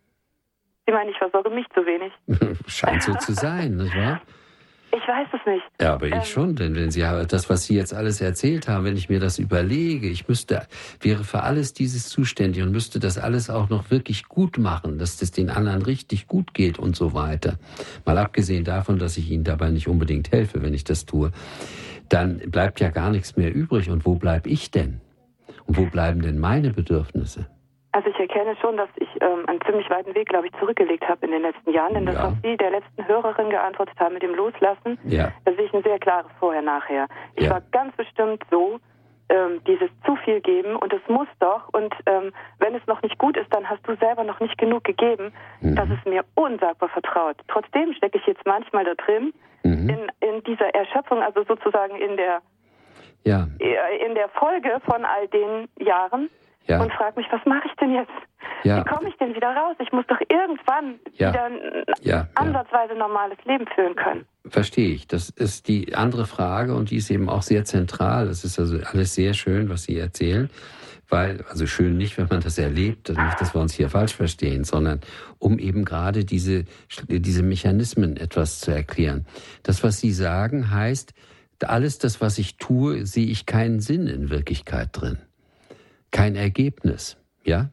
Sie meinen, ich versorge mich zu wenig? Scheint so zu sein, nicht wahr? Ich weiß es nicht. Ja, aber ich ähm, schon, denn wenn Sie das, was Sie jetzt alles erzählt haben, wenn ich mir das überlege, ich müsste, wäre für alles dieses zuständig und müsste das alles auch noch wirklich gut machen, dass das den anderen richtig gut geht und so weiter. Mal abgesehen davon, dass ich Ihnen dabei nicht unbedingt helfe, wenn ich das tue, dann bleibt ja gar nichts mehr übrig. Und wo bleibe ich denn? Und wo bleiben denn meine Bedürfnisse? Also ich erkenne schon, dass ich ähm, einen ziemlich weiten Weg, glaube ich, zurückgelegt habe in den letzten Jahren. Denn das, ja. was Sie der letzten Hörerin geantwortet haben mit dem Loslassen, ja. da sehe ich ein sehr klares Vorher-Nachher. Ich ja. war ganz bestimmt so, ähm, dieses zu viel geben und es muss doch. Und ähm, wenn es noch nicht gut ist, dann hast du selber noch nicht genug gegeben. Mhm. Das ist mir unsagbar vertraut. Trotzdem stecke ich jetzt manchmal da drin, mhm. in, in dieser Erschöpfung, also sozusagen in der, ja. in der Folge von all den Jahren. Ja. Und frage mich, was mache ich denn jetzt? Ja. Wie komme ich denn wieder raus? Ich muss doch irgendwann ja. wieder ein ja. ansatzweise normales Leben führen können. Verstehe ich. Das ist die andere Frage und die ist eben auch sehr zentral. Das ist also alles sehr schön, was Sie erzählen. Weil, also schön nicht, wenn man das erlebt, nicht, dass wir uns hier falsch verstehen, sondern um eben gerade diese, diese Mechanismen etwas zu erklären. Das, was Sie sagen, heißt, alles das, was ich tue, sehe ich keinen Sinn in Wirklichkeit drin. Kein Ergebnis, ja?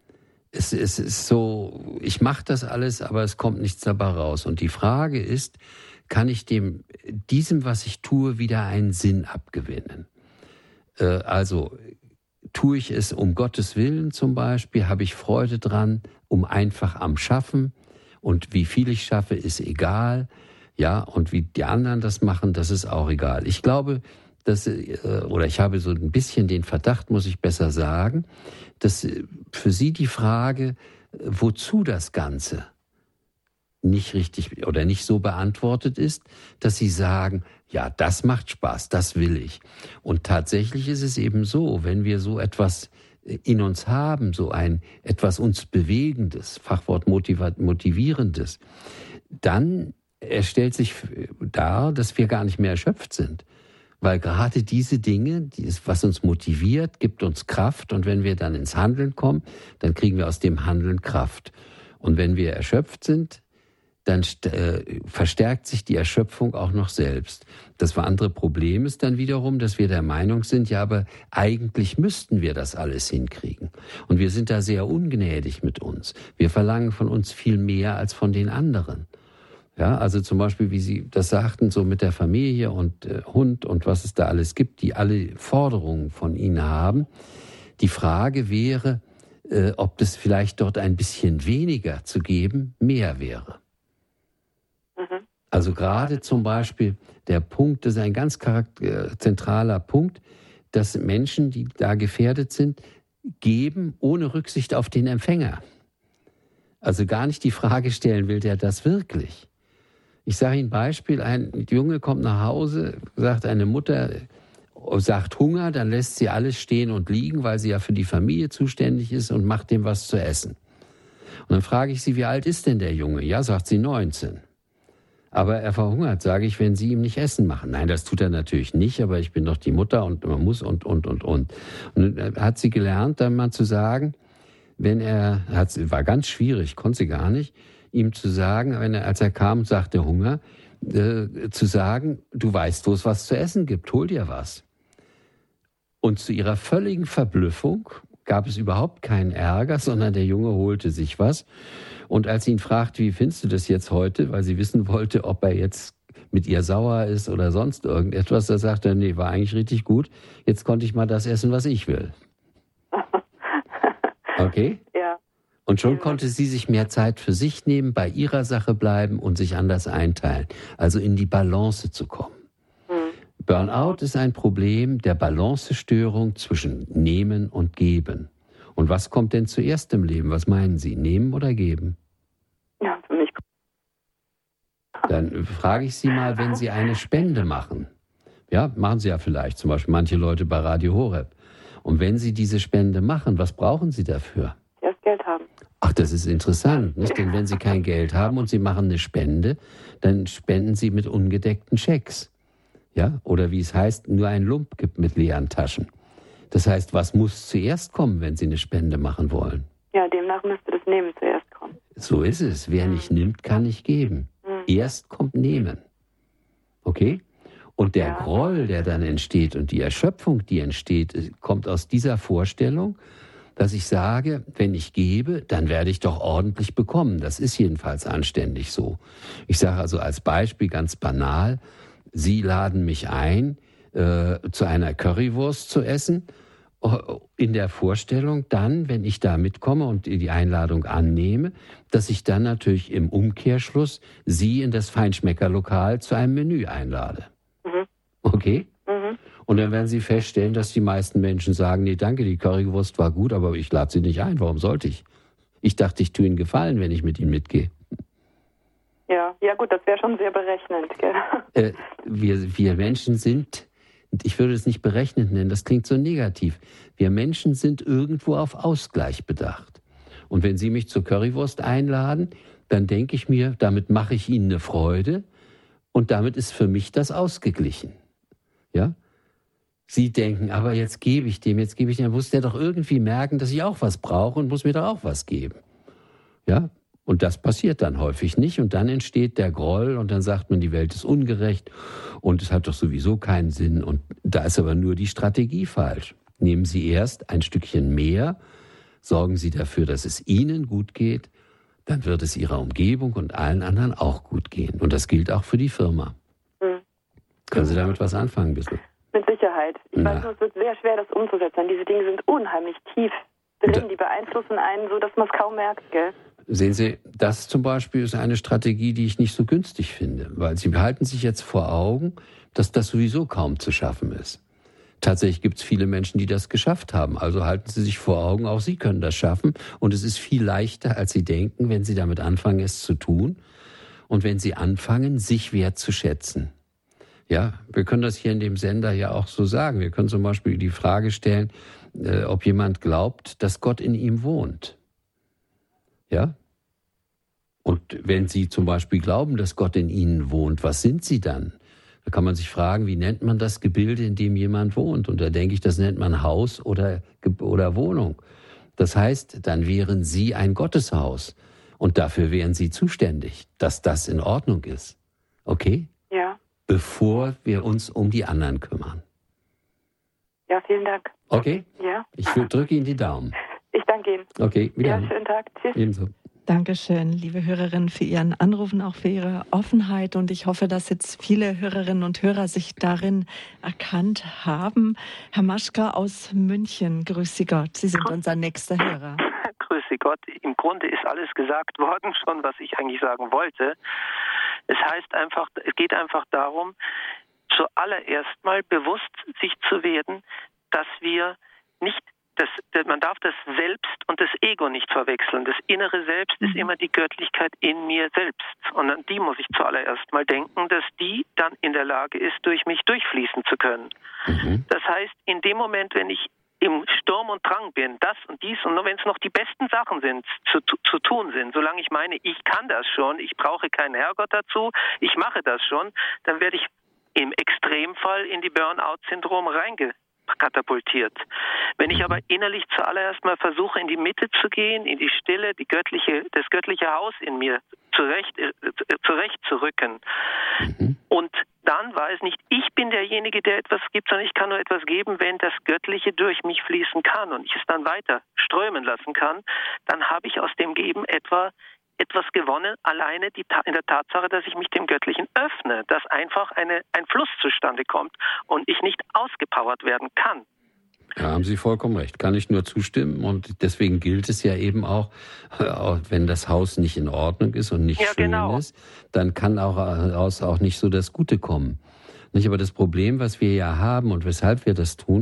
Es, es ist so, ich mache das alles, aber es kommt nichts dabei raus. Und die Frage ist, kann ich dem, diesem, was ich tue, wieder einen Sinn abgewinnen? Äh, also, tue ich es um Gottes Willen zum Beispiel? Habe ich Freude dran, um einfach am Schaffen? Und wie viel ich schaffe, ist egal. Ja, und wie die anderen das machen, das ist auch egal. Ich glaube, dass, oder ich habe so ein bisschen den Verdacht, muss ich besser sagen, dass für Sie die Frage, wozu das Ganze, nicht richtig oder nicht so beantwortet ist, dass Sie sagen, ja, das macht Spaß, das will ich. Und tatsächlich ist es eben so, wenn wir so etwas in uns haben, so ein etwas uns Bewegendes, Fachwort Motivierendes, dann stellt sich dar, dass wir gar nicht mehr erschöpft sind. Weil gerade diese Dinge, was uns motiviert, gibt uns Kraft. Und wenn wir dann ins Handeln kommen, dann kriegen wir aus dem Handeln Kraft. Und wenn wir erschöpft sind, dann äh, verstärkt sich die Erschöpfung auch noch selbst. Das andere Problem ist dann wiederum, dass wir der Meinung sind, ja, aber eigentlich müssten wir das alles hinkriegen. Und wir sind da sehr ungnädig mit uns. Wir verlangen von uns viel mehr als von den anderen. Ja, also zum Beispiel, wie Sie das sagten, so mit der Familie und äh, Hund und was es da alles gibt, die alle Forderungen von Ihnen haben. Die Frage wäre, äh, ob das vielleicht dort ein bisschen weniger zu geben mehr wäre. Mhm. Also gerade zum Beispiel der Punkt, das ist ein ganz charakter- zentraler Punkt, dass Menschen, die da gefährdet sind, geben ohne Rücksicht auf den Empfänger. Also gar nicht die Frage stellen, will der das wirklich? Ich sage Ihnen ein Beispiel, ein Junge kommt nach Hause, sagt eine Mutter, sagt Hunger, dann lässt sie alles stehen und liegen, weil sie ja für die Familie zuständig ist und macht dem was zu essen. Und dann frage ich sie, wie alt ist denn der Junge? Ja, sagt sie neunzehn. Aber er verhungert, sage ich, wenn Sie ihm nicht Essen machen. Nein, das tut er natürlich nicht, aber ich bin doch die Mutter und man muss und, und, und, und. Und dann hat sie gelernt, dann mal zu sagen, wenn er, hat, war ganz schwierig, konnte sie gar nicht, ihm zu sagen, wenn er, als er kam, sagte Hunger, äh, zu sagen, du weißt, wo es was zu essen gibt, hol dir was. Und zu ihrer völligen Verblüffung gab es überhaupt keinen Ärger, sondern der Junge holte sich was. Und als sie ihn fragte, wie findest du das jetzt heute, weil sie wissen wollte, ob er jetzt mit ihr sauer ist oder sonst irgendetwas, da sagte er, nee, war eigentlich richtig gut. Jetzt konnte ich mal das essen, was ich will. Okay? Ja. Und schon konnte sie sich mehr Zeit für sich nehmen, bei ihrer Sache bleiben und sich anders einteilen. Also in die Balance zu kommen. Mhm. Burnout ist ein Problem der Balancestörung zwischen Nehmen und Geben. Und was kommt denn zuerst im Leben? Was meinen Sie? Nehmen oder geben? Ja, für mich. Dann frage ich Sie mal, wenn Sie eine Spende machen. Ja, machen Sie ja vielleicht, zum Beispiel manche Leute bei Radio Horeb. Und wenn Sie diese Spende machen, was brauchen Sie dafür? Erst Geld haben. Ach, das ist interessant, nicht? Denn wenn Sie kein Geld haben und Sie machen eine Spende, dann spenden Sie mit ungedeckten Schecks. Ja? Oder wie es heißt, nur ein Lump gibt mit leeren Taschen. Das heißt, was muss zuerst kommen, wenn Sie eine Spende machen wollen? Ja, demnach müsste das Nehmen zuerst kommen. So ist es. Wer nicht nimmt, kann nicht geben. Erst kommt Nehmen. Okay? Und der Ja. Groll, der dann entsteht und die Erschöpfung, die entsteht, kommt aus dieser Vorstellung, dass ich sage, wenn ich gebe, dann werde ich doch ordentlich bekommen. Das ist jedenfalls anständig so. Ich sage also als Beispiel ganz banal, Sie laden mich ein, äh, zu einer Currywurst zu essen, in der Vorstellung dann, wenn ich da mitkomme und die Einladung annehme, dass ich dann natürlich im Umkehrschluss Sie in das Feinschmeckerlokal zu einem Menü einlade. Mhm. Okay? Mhm. Und dann werden Sie feststellen, dass die meisten Menschen sagen, nee, danke, die Currywurst war gut, aber ich lade Sie nicht ein. Warum sollte ich? Ich dachte, ich tue Ihnen Gefallen, wenn ich mit Ihnen mitgehe. Ja, ja gut, das wäre schon sehr berechnend, gell? Äh, wir, wir Menschen sind... Ich würde es nicht berechnend nennen, das klingt so negativ. Wir Menschen sind irgendwo auf Ausgleich bedacht. Und wenn Sie mich zur Currywurst einladen, dann denke ich mir, damit mache ich Ihnen eine Freude und damit ist für mich das ausgeglichen. Ja? Sie denken, aber jetzt gebe ich dem, jetzt gebe ich dem, dann muss der doch irgendwie merken, dass ich auch was brauche und muss mir doch auch was geben. Ja? Und das passiert dann häufig nicht und dann entsteht der Groll und dann sagt man, die Welt ist ungerecht und es hat doch sowieso keinen Sinn und da ist aber nur die Strategie falsch. Nehmen Sie erst ein Stückchen mehr, sorgen Sie dafür, dass es Ihnen gut geht, dann wird es Ihrer Umgebung und allen anderen auch gut gehen. Und das gilt auch für die Firma. Mhm. Können Sie damit was anfangen, ein bisschen? Mit Sicherheit. Ich Na. weiß nur, es wird sehr schwer, das umzusetzen. Diese Dinge sind unheimlich tief drin, die beeinflussen einen so, dass man es kaum merkt, gell? Sehen Sie, das zum Beispiel ist eine Strategie, die ich nicht so günstig finde, weil Sie halten sich jetzt vor Augen, dass das sowieso kaum zu schaffen ist. Tatsächlich gibt es viele Menschen, die das geschafft haben. Also halten Sie sich vor Augen, auch Sie können das schaffen. Und es ist viel leichter, als Sie denken, wenn Sie damit anfangen, es zu tun. Und wenn Sie anfangen, sich wertzuschätzen. Ja, wir können das hier in dem Sender ja auch so sagen. Wir können zum Beispiel die Frage stellen, äh, ob jemand glaubt, dass Gott in ihm wohnt. Ja? Und wenn Sie zum Beispiel glauben, dass Gott in Ihnen wohnt, was sind Sie dann? Da kann man sich fragen, wie nennt man das Gebilde, in dem jemand wohnt? Und da denke ich, das nennt man Haus oder, oder Wohnung. Das heißt, dann wären Sie ein Gotteshaus. Und dafür wären Sie zuständig, dass das in Ordnung ist. Okay? Ja. Bevor wir uns um die anderen kümmern. Ja, vielen Dank. Okay? Ja. Ich drücke Ihnen die Daumen. Ich danke Ihnen. Okay, wieder. Ja, schönen Tag. Tschüss. Ebenso. Dankeschön, liebe Hörerinnen, für Ihren Anruf und auch für Ihre Offenheit. Und ich hoffe, dass jetzt viele Hörerinnen und Hörer sich darin erkannt haben. Herr Maschka aus München, grüße Gott. Sie sind unser nächster Hörer. Grüße Gott. Im Grunde ist alles gesagt worden schon, was ich eigentlich sagen wollte. Es heißt einfach, es geht einfach darum, zuallererst mal bewusst sich zu werden, dass wir nicht Das, man darf das Selbst und das Ego nicht verwechseln. Das innere Selbst ist immer die Göttlichkeit in mir selbst. Und an die muss ich zuallererst mal denken, dass die dann in der Lage ist, durch mich durchfließen zu können. Mhm. Das heißt, in dem Moment, wenn ich im Sturm und Drang bin, das und dies, und nur wenn es noch die besten Sachen sind, zu, zu tun sind, solange ich meine, ich kann das schon, ich brauche keinen Herrgott dazu, ich mache das schon, dann werde ich im Extremfall in die Burnout-Syndrom reinge katapultiert. Wenn ich aber innerlich zuallererst mal versuche, in die Mitte zu gehen, in die Stille, die göttliche, das göttliche Haus in mir zurecht, äh, zurechtzurücken, mhm. und dann war es nicht, ich bin derjenige, der etwas gibt, sondern ich kann nur etwas geben, wenn das Göttliche durch mich fließen kann und ich es dann weiter strömen lassen kann, dann habe ich aus dem Geben etwa etwas gewonnen, alleine die, in der Tatsache, dass ich mich dem Göttlichen öffne, dass einfach eine, ein Fluss zustande kommt und ich nicht ausgepowert werden kann. Ja, haben Sie vollkommen recht. Kann ich nur zustimmen. Und deswegen gilt es ja eben auch, wenn das Haus nicht in Ordnung ist und nicht ja, schön genau. ist, dann kann auch daraus auch nicht so das Gute kommen. Nicht? Aber das Problem, was wir ja haben und weshalb wir das tun,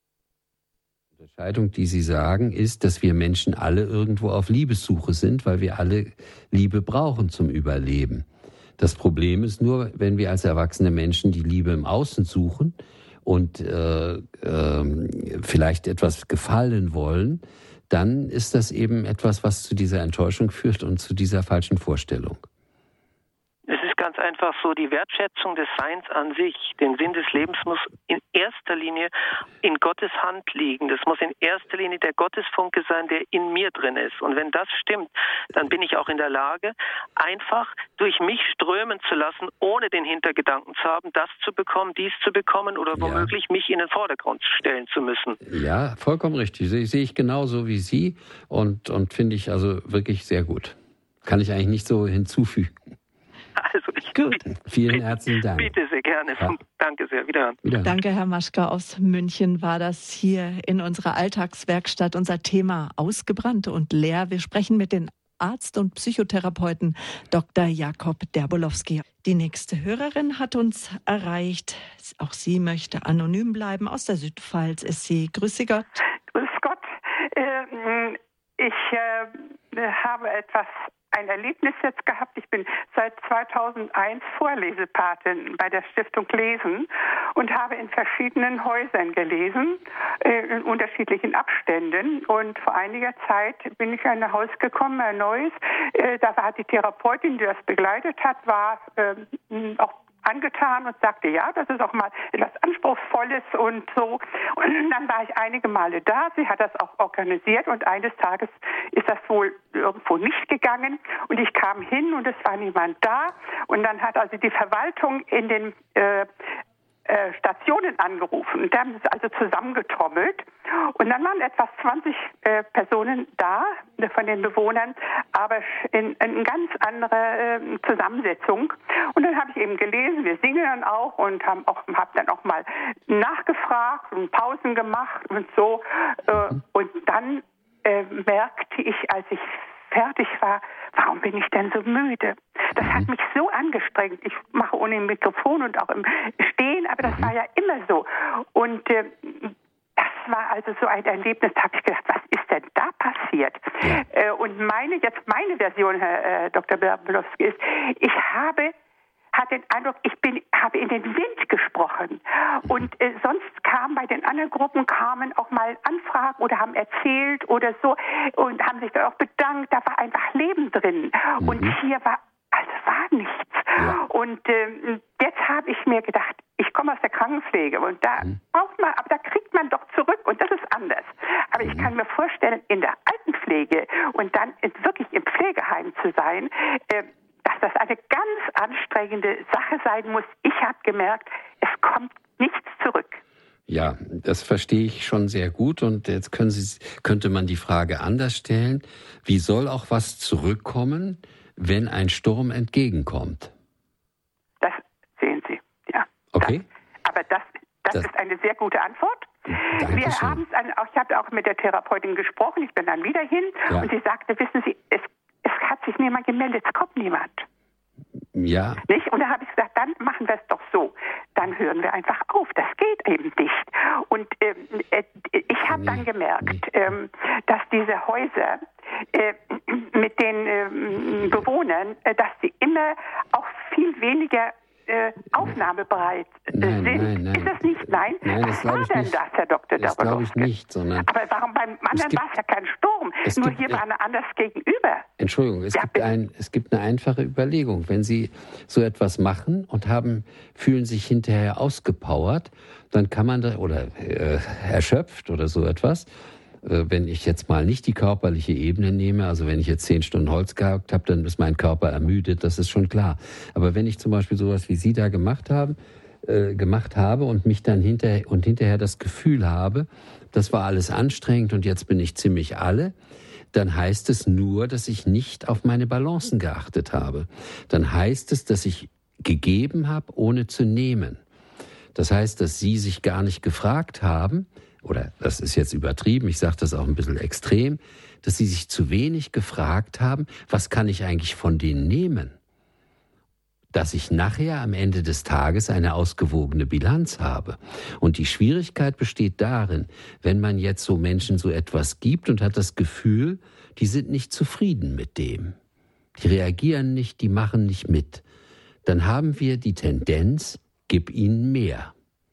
die Unterscheidung, die Sie sagen, ist, dass wir Menschen alle irgendwo auf Liebessuche sind, weil wir alle Liebe brauchen zum Überleben. Das Problem ist nur, wenn wir als erwachsene Menschen die Liebe im Außen suchen, und äh, äh, vielleicht etwas gefallen wollen, dann ist das eben etwas, was zu dieser Enttäuschung führt und zu dieser falschen Vorstellung. Es ist ganz einfach so, die Wertschätzung des Seins an sich, den Sinn des Lebens muss in erster Linie in Gottes Hand liegen. Das muss in erster Linie der Gottesfunke sein, der in mir drin ist. Und wenn das stimmt, dann bin ich auch in der Lage, einfach durch mich strömen zu lassen, ohne den Hintergedanken zu haben, das zu bekommen, dies zu bekommen oder womöglich ja. mich in den Vordergrund stellen zu müssen. Ja, vollkommen richtig. Sehe, sehe ich genauso wie Sie und, und finde ich also wirklich sehr gut. Kann ich eigentlich nicht so hinzufügen. Also ich Gut. Vielen herzlichen Dank. Bitte sehr gerne. Ja. Danke sehr. Wiederhören. Wiederhören. Danke, Herr Maschka aus München. War das hier in unserer Alltagswerkstatt unser Thema ausgebrannt und leer. Wir sprechen mit dem Arzt und Psychotherapeuten Doktor Jakob Derbolowski. Die nächste Hörerin hat uns erreicht. Auch sie möchte anonym bleiben. Aus der Südpfalz ist sie. Grüße Gott. Grüß Gott. Ähm, ich äh, habe etwas ein Erlebnis jetzt gehabt. Ich bin seit zweitausendeins Vorlesepatin bei der Stiftung Lesen und habe in verschiedenen Häusern gelesen, äh, in unterschiedlichen Abständen. Und vor einiger Zeit bin ich in ein Haus gekommen, ein neues. Äh, da war die Therapeutin, die das begleitet hat, war äh, auch angetan und sagte, ja, das ist auch mal etwas Anspruchsvolles und so. Und dann war ich einige Male da. Sie hat das auch organisiert und eines Tages ist das wohl irgendwo nicht gegangen und ich kam hin und es war niemand da. Und dann hat also die Verwaltung in den äh, äh, Stationen angerufen und haben es also zusammengetrommelt. Und dann waren etwa zwanzig äh, Personen da, von den Bewohnern, aber in, in eine ganz andere äh, Zusammensetzung. Und dann habe ich eben gelesen, wir singen dann auch und haben auch, hab dann auch mal nachgefragt und Pausen gemacht und so. Äh, und dann äh, merkte ich, als ich fertig war, warum bin ich denn so müde? Das hat mich so angestrengt. Ich mache ohne Mikrofon und auch im Stehen, aber das war ja immer so. Und äh, das war also so ein Erlebnis, da habe ich gedacht, was ist denn da passiert? Ja. Äh, und meine, jetzt meine Version, Herr äh, Doktor Derbolowski, ist, ich habe hat den Eindruck, ich bin, habe in den Wind gesprochen. Und äh, sonst kamen bei den anderen Gruppen kamen auch mal Anfragen oder haben erzählt oder so und haben sich da auch bedankt. Da war einfach Leben drin. Mhm. Und hier war, also war nichts. Ja. Und äh, jetzt habe ich mir gedacht, ich komme aus der Krankenpflege und da mhm. braucht man, aber da kriegt man doch zurück und das ist anders. Aber mhm. ich kann mir vorstellen, in der Altenpflege und dann wirklich im Pflegeheim zu sein, äh, dass das eine ganz anstrengende Sache sein muss. Ich habe gemerkt, es kommt nichts zurück. Ja, das verstehe ich schon sehr gut. Und jetzt können Sie, könnte man die Frage anders stellen. Wie soll auch was zurückkommen, wenn ein Sturm entgegenkommt? Das sehen Sie, ja. Okay. Das, aber das, das, das ist eine sehr gute Antwort. Dankeschön. Wir haben auch, ich habe auch mit der Therapeutin gesprochen, ich bin dann wieder hin ja. und sie sagte, wissen Sie, es Es hat sich niemand gemeldet, es kommt niemand. Ja. Nicht? Und da habe ich gesagt, dann machen wir es doch so. Dann hören wir einfach auf. Das geht eben nicht. Und ähm, äh, ich habe nee, dann gemerkt, nee. ähm, dass diese Häuser äh, mit den ähm, Bewohnern, äh, dass sie immer auch viel weniger äh, aufnahmebereit äh, nein, sind. Nein, nein. Ist das nicht? Nein? Nein, das glaube ich war nicht. denn das, Herr Doktor Das glaube ich nicht, sondern... Aber warum beim anderen war es ja kein Sturm? Nur gibt, hier war eine anders gegenüber. Entschuldigung, es, ja, gibt ein, es gibt eine einfache Überlegung. Wenn Sie so etwas machen und haben, fühlen sich hinterher ausgepowert, dann kann man da, oder äh, erschöpft oder so etwas, äh, wenn ich jetzt mal nicht die körperliche Ebene nehme, also wenn ich jetzt zehn Stunden Holz gehackt habe, dann ist mein Körper ermüdet, das ist schon klar. Aber wenn ich zum Beispiel sowas wie Sie da gemacht haben, äh, gemacht habe und mich dann hinterher und hinterher das Gefühl habe, das war alles anstrengend und jetzt bin ich ziemlich alle, dann heißt es nur, dass ich nicht auf meine Balancen geachtet habe. Dann heißt es, dass ich gegeben habe, ohne zu nehmen. Das heißt, dass Sie sich gar nicht gefragt haben, oder das ist jetzt übertrieben, ich sage das auch ein bisschen extrem, dass Sie sich zu wenig gefragt haben, was kann ich eigentlich von denen nehmen? Dass ich nachher am Ende des Tages eine ausgewogene Bilanz habe. Und die Schwierigkeit besteht darin, wenn man jetzt so Menschen so etwas gibt und hat das Gefühl, die sind nicht zufrieden mit dem. Die reagieren nicht, die machen nicht mit. Dann haben wir die Tendenz, gib ihnen mehr.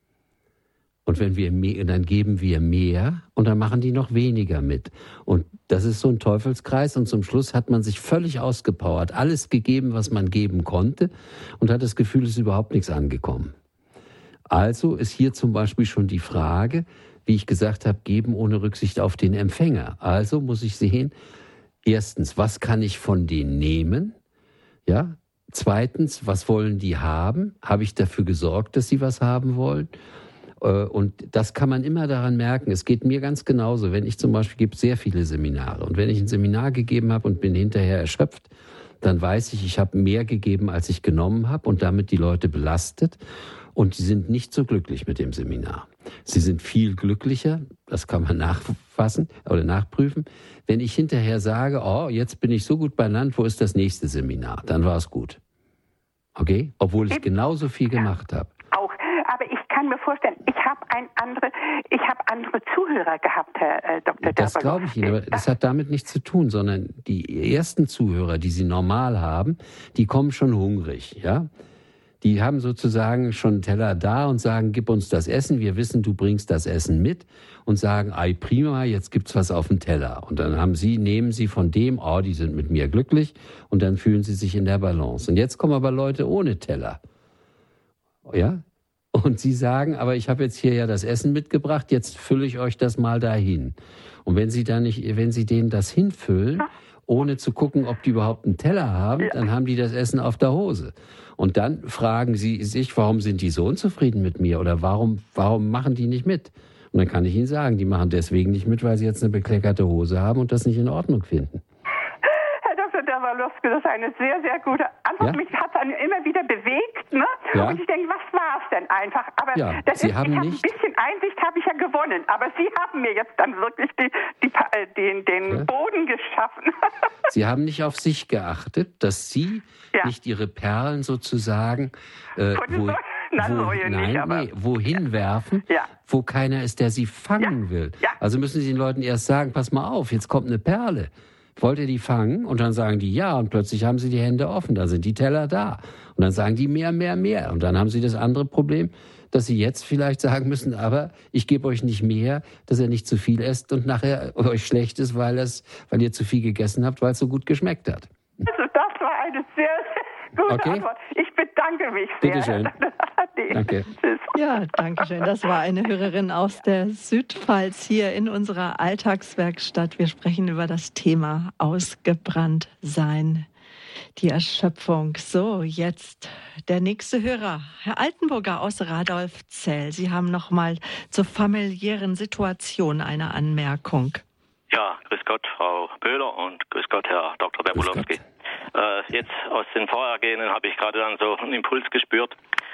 Und wenn wir mehr, dann geben wir mehr und dann machen die noch weniger mit. Und das ist so ein Teufelskreis und zum Schluss hat man sich völlig ausgepowert, alles gegeben, was man geben konnte und hat das Gefühl, es ist überhaupt nichts angekommen. Also ist hier zum Beispiel schon die Frage, wie ich gesagt habe, geben ohne Rücksicht auf den Empfänger. Also muss ich sehen, erstens, was kann ich von denen nehmen? Ja. Zweitens, was wollen die haben? Habe ich dafür gesorgt, dass sie was haben wollen? Und das kann man immer daran merken. Es geht mir ganz genauso. Wenn ich zum Beispiel gebe sehr viele Seminare und wenn ich ein Seminar gegeben habe und bin hinterher erschöpft, dann weiß ich, ich habe mehr gegeben, als ich genommen habe und damit die Leute belastet. Und sie sind nicht so glücklich mit dem Seminar. Sie sind viel glücklicher, das kann man nachfassen oder nachprüfen, wenn ich hinterher sage, oh, jetzt bin ich so gut beieinander, wo ist das nächste Seminar? Dann war es gut. Okay? Obwohl ich genauso viel gemacht habe. Auch, aber ich kann mir vorstellen, ich habe ein andere, ich habe andere Zuhörer gehabt, Herr äh, Doktor Das glaube ich Ihnen, aber das hat damit nichts zu tun, sondern die ersten Zuhörer, die Sie normal haben, die kommen schon hungrig, ja? Die haben sozusagen schon einen Teller da und sagen, gib uns das Essen. Wir wissen, du bringst das Essen mit und sagen, ei prima, jetzt gibt's was auf dem Teller. Und dann haben sie, nehmen sie von dem, oh, die sind mit mir glücklich und dann fühlen sie sich in der Balance. Und jetzt kommen aber Leute ohne Teller. Ja? Und sie sagen, aber ich habe jetzt hier ja das Essen mitgebracht, jetzt fülle ich euch das mal dahin. Und wenn sie dann nicht, wenn sie denen das hinfüllen, ohne zu gucken, ob die überhaupt einen Teller haben, ja, dann haben die das Essen auf der Hose. Und dann fragen sie sich, warum sind die so unzufrieden mit mir? Oder warum, warum machen die nicht mit? Und dann kann ich ihnen sagen, die machen deswegen nicht mit, weil sie jetzt eine bekleckerte Hose haben und das nicht in Ordnung finden. Herr Doktor Davalowski, das ist eine sehr, sehr gute Antwort. Ja? Mich hat es immer wieder bewegt. Ne? Ja. Und ich denke, was war es denn einfach? Aber ja, das Sie ist, haben ich hab nicht... ein bisschen Einsicht habe ich ja gewonnen. Aber Sie haben mir jetzt dann wirklich die, die, den, den ja. Boden geschaffen. Sie haben nicht auf sich geachtet, dass Sie ja. nicht Ihre Perlen sozusagen äh, wo, Na, wo, neue nein, nicht, aber nee, wohin werfen, ja. wo keiner ist, der sie fangen ja. will. Ja. Also müssen Sie den Leuten erst sagen, pass mal auf, jetzt kommt eine Perle. Wollt ihr die fangen? Und dann sagen die ja und plötzlich haben sie die Hände offen, da sind die Teller da. Und dann sagen die mehr, mehr, mehr. Und dann haben sie das andere Problem, dass sie jetzt vielleicht sagen müssen, aber ich gebe euch nicht mehr, dass ihr nicht zu viel esst und nachher euch schlecht ist, weil, es, weil ihr zu viel gegessen habt, weil es so gut geschmeckt hat. Also das war eine sehr, sehr gute okay. Antwort. Ich bedanke mich sehr. Bitte schön. Danke. Ja, danke schön. Das war eine Hörerin aus der Südpfalz hier in unserer Alltagswerkstatt. Wir sprechen über das Thema ausgebrannt sein, die Erschöpfung. So, jetzt der nächste Hörer, Herr Altenburger aus Radolfzell. Sie haben noch mal zur familiären Situation eine Anmerkung. Ja, grüß Gott, Frau Böhler und grüß Gott, Herr Doktor Dabrowski. Äh, jetzt aus den Vorhergehenden habe ich gerade dann so einen Impuls gespürt,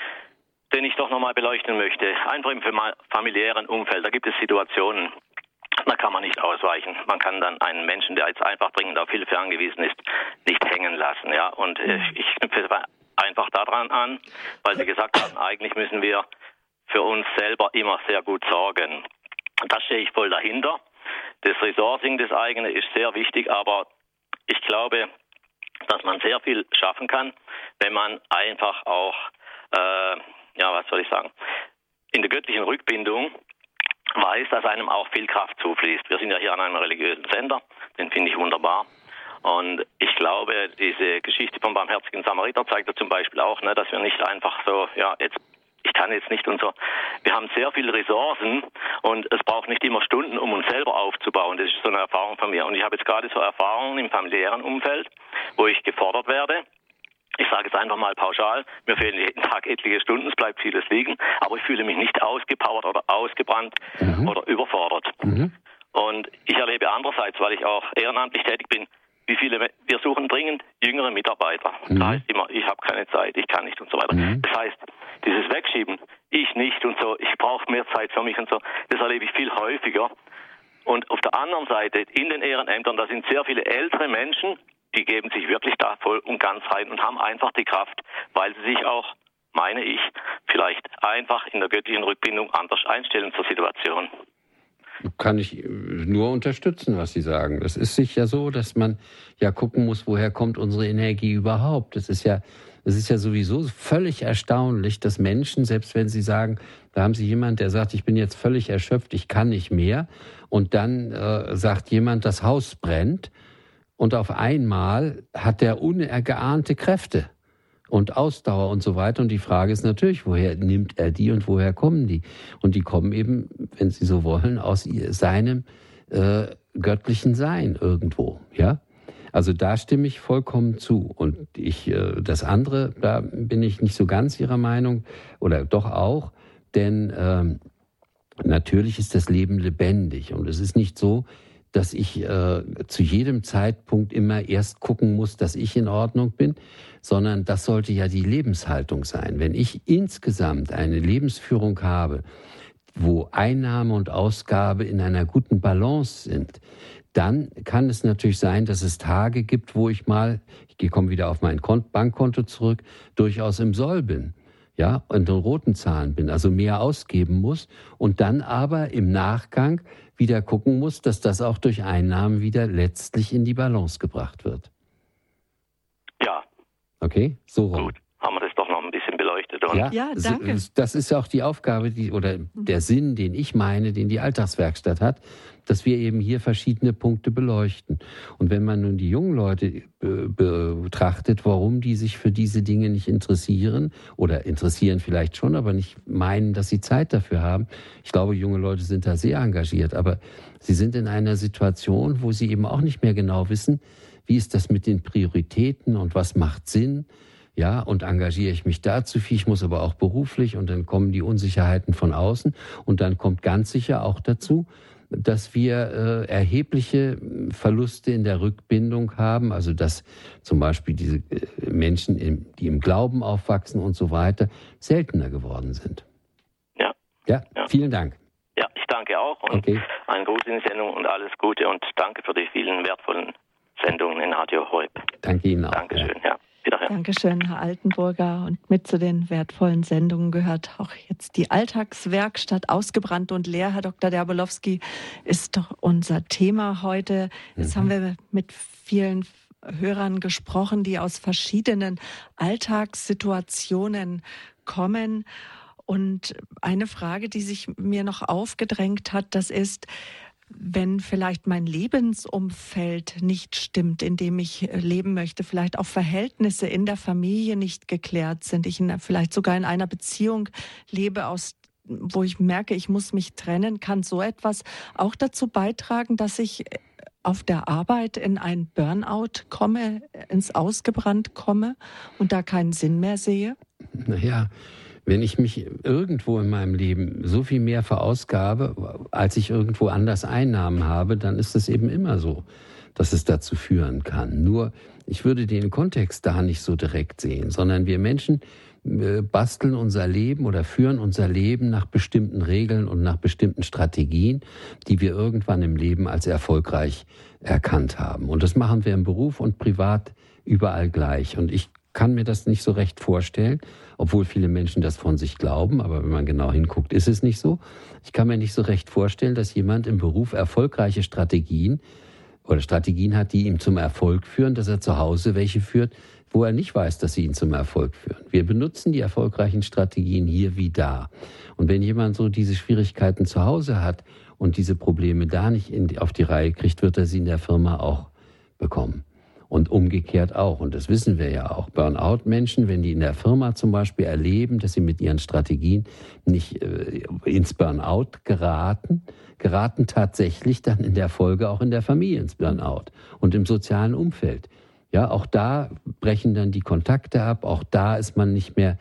den ich doch nochmal beleuchten möchte. Einfach im familiären Umfeld, da gibt es Situationen, da kann man nicht ausweichen. Man kann dann einen Menschen, der jetzt einfach dringend auf Hilfe angewiesen ist, nicht hängen lassen. Ja, und äh, ich knüpfe einfach daran an, weil Sie gesagt haben, eigentlich müssen wir für uns selber immer sehr gut sorgen. Da stehe ich voll dahinter. Das Resourcing, das eigene, ist sehr wichtig, aber ich glaube, dass man sehr viel schaffen kann, wenn man einfach auch äh, ja, was soll ich sagen, in der göttlichen Rückbindung weiß, dass einem auch viel Kraft zufließt. Wir sind ja hier an einem religiösen Sender, den finde ich wunderbar. Und ich glaube, diese Geschichte vom barmherzigen Samariter zeigt ja zum Beispiel auch, ne, dass wir nicht einfach so, ja, jetzt ich kann jetzt nicht und so. Wir haben sehr viele Ressourcen und es braucht nicht immer Stunden, um uns selber aufzubauen. Das ist so eine Erfahrung von mir. Und ich habe jetzt gerade so Erfahrungen im familiären Umfeld, wo ich gefordert werde. Ich sage es einfach mal pauschal, mir fehlen jeden Tag etliche Stunden, es bleibt vieles liegen, aber ich fühle mich nicht ausgepowert oder ausgebrannt mhm. oder überfordert. Mhm. Und ich erlebe andererseits, weil ich auch ehrenamtlich tätig bin, wie viele, wir suchen dringend jüngere Mitarbeiter. Mhm. Das heißt immer, ich habe keine Zeit, ich kann nicht und so weiter. Mhm. Das heißt, dieses Wegschieben, ich nicht und so, ich brauche mehr Zeit für mich und so, das erlebe ich viel häufiger. Und auf der anderen Seite, in den Ehrenämtern, da sind sehr viele ältere Menschen, die geben sich wirklich da voll und ganz rein und haben einfach die Kraft, weil sie sich auch, meine ich, vielleicht einfach in der göttlichen Rückbindung anders einstellen zur Situation. Kann ich nur unterstützen, was Sie sagen. Es ist sicher so, dass man ja gucken muss, woher kommt unsere Energie überhaupt. Es ist ja, es ist ja sowieso völlig erstaunlich, dass Menschen, selbst wenn sie sagen, da haben Sie jemand, der sagt, ich bin jetzt völlig erschöpft, ich kann nicht mehr, und dann äh, sagt jemand, das Haus brennt, und auf einmal hat der ungeahnte Kräfte und Ausdauer und so weiter. Und die Frage ist natürlich, woher nimmt er die und woher kommen die? Und die kommen eben, wenn Sie so wollen, aus seinem äh, göttlichen Sein irgendwo. Ja, also da stimme ich vollkommen zu. Und ich, äh, das andere, da bin ich nicht so ganz Ihrer Meinung, oder doch auch, denn ähm, natürlich ist das Leben lebendig und es ist nicht so, dass ich äh, zu jedem Zeitpunkt immer erst gucken muss, dass ich in Ordnung bin, sondern das sollte ja die Lebenshaltung sein. Wenn ich insgesamt eine Lebensführung habe, wo Einnahme und Ausgabe in einer guten Balance sind, dann kann es natürlich sein, dass es Tage gibt, wo ich mal, ich komme wieder auf mein Bankkonto zurück, durchaus im Soll bin. Ja, und in roten Zahlen bin, also mehr ausgeben muss und dann aber im Nachgang wieder gucken muss, dass das auch durch Einnahmen wieder letztlich in die Balance gebracht wird. Ja. Okay, so rum. Gut, haben wir das doch noch ein bisschen beleuchtet. Und ja, ja, danke. Das ist ja auch die Aufgabe, die, oder der Sinn, den ich meine, den die Alltagswerkstatt hat, dass wir eben hier verschiedene Punkte beleuchten. Und wenn man nun die jungen Leute betrachtet, warum die sich für diese Dinge nicht interessieren oder interessieren vielleicht schon, aber nicht meinen, dass sie Zeit dafür haben. Ich glaube, junge Leute sind da sehr engagiert, aber sie sind in einer Situation, wo sie eben auch nicht mehr genau wissen, wie ist das mit den Prioritäten und was macht Sinn. Ja, und engagiere ich mich da zu viel, ich muss aber auch beruflich, und dann kommen die Unsicherheiten von außen und dann kommt ganz sicher auch dazu, dass wir äh, erhebliche Verluste in der Rückbindung haben, also dass zum Beispiel diese äh, Menschen, im, die im Glauben aufwachsen und so weiter, seltener geworden sind. Ja. Ja, ja. Vielen Dank. Ja, ich danke auch und okay. Einen Gruß in die Sendung und alles Gute und danke für die vielen wertvollen Sendungen in Radio Horeb. Danke Ihnen auch. Dankeschön, ja. ja. Dankeschön, Herr Altenburger. Und mit zu den wertvollen Sendungen gehört auch jetzt die Alltagswerkstatt Ausgebrannt und leer. Herr Doktor Derbolowski, ist doch unser Thema heute. Jetzt mhm. haben wir mit vielen Hörern gesprochen, die aus verschiedenen Alltagssituationen kommen. Und eine Frage, die sich mir noch aufgedrängt hat, das ist, wenn vielleicht mein Lebensumfeld nicht stimmt, in dem ich leben möchte, vielleicht auch Verhältnisse in der Familie nicht geklärt sind, ich in, vielleicht sogar in einer Beziehung lebe, aus, wo ich merke, ich muss mich trennen, kann so etwas auch dazu beitragen, dass ich auf der Arbeit in ein Burnout komme, ins Ausgebrannt komme und da keinen Sinn mehr sehe? Naja, wenn ich mich irgendwo in meinem Leben so viel mehr verausgabe, als ich irgendwo anders Einnahmen habe, dann ist es eben immer so, dass es dazu führen kann. Nur, ich würde den Kontext da nicht so direkt sehen, sondern wir Menschen basteln unser Leben oder führen unser Leben nach bestimmten Regeln und nach bestimmten Strategien, die wir irgendwann im Leben als erfolgreich erkannt haben. Und das machen wir im Beruf und privat überall gleich. Und ich kann mir das nicht so recht vorstellen, obwohl viele Menschen das von sich glauben, aber wenn man genau hinguckt, ist es nicht so. Ich kann mir nicht so recht vorstellen, dass jemand im Beruf erfolgreiche Strategien oder Strategien hat, die ihm zum Erfolg führen, dass er zu Hause welche führt, wo er nicht weiß, dass sie ihn zum Erfolg führen. Wir benutzen die erfolgreichen Strategien hier wie da. Und wenn jemand so diese Schwierigkeiten zu Hause hat und diese Probleme da nicht in die, auf die Reihe kriegt, wird er sie in der Firma auch bekommen. Und umgekehrt auch. Und das wissen wir ja auch. Burnout-Menschen, wenn die in der Firma zum Beispiel erleben, dass sie mit ihren Strategien nicht äh, ins Burnout geraten, geraten tatsächlich dann in der Folge auch in der Familie ins Burnout und im sozialen Umfeld. Ja, auch da brechen dann die Kontakte ab, auch da ist man nicht mehr,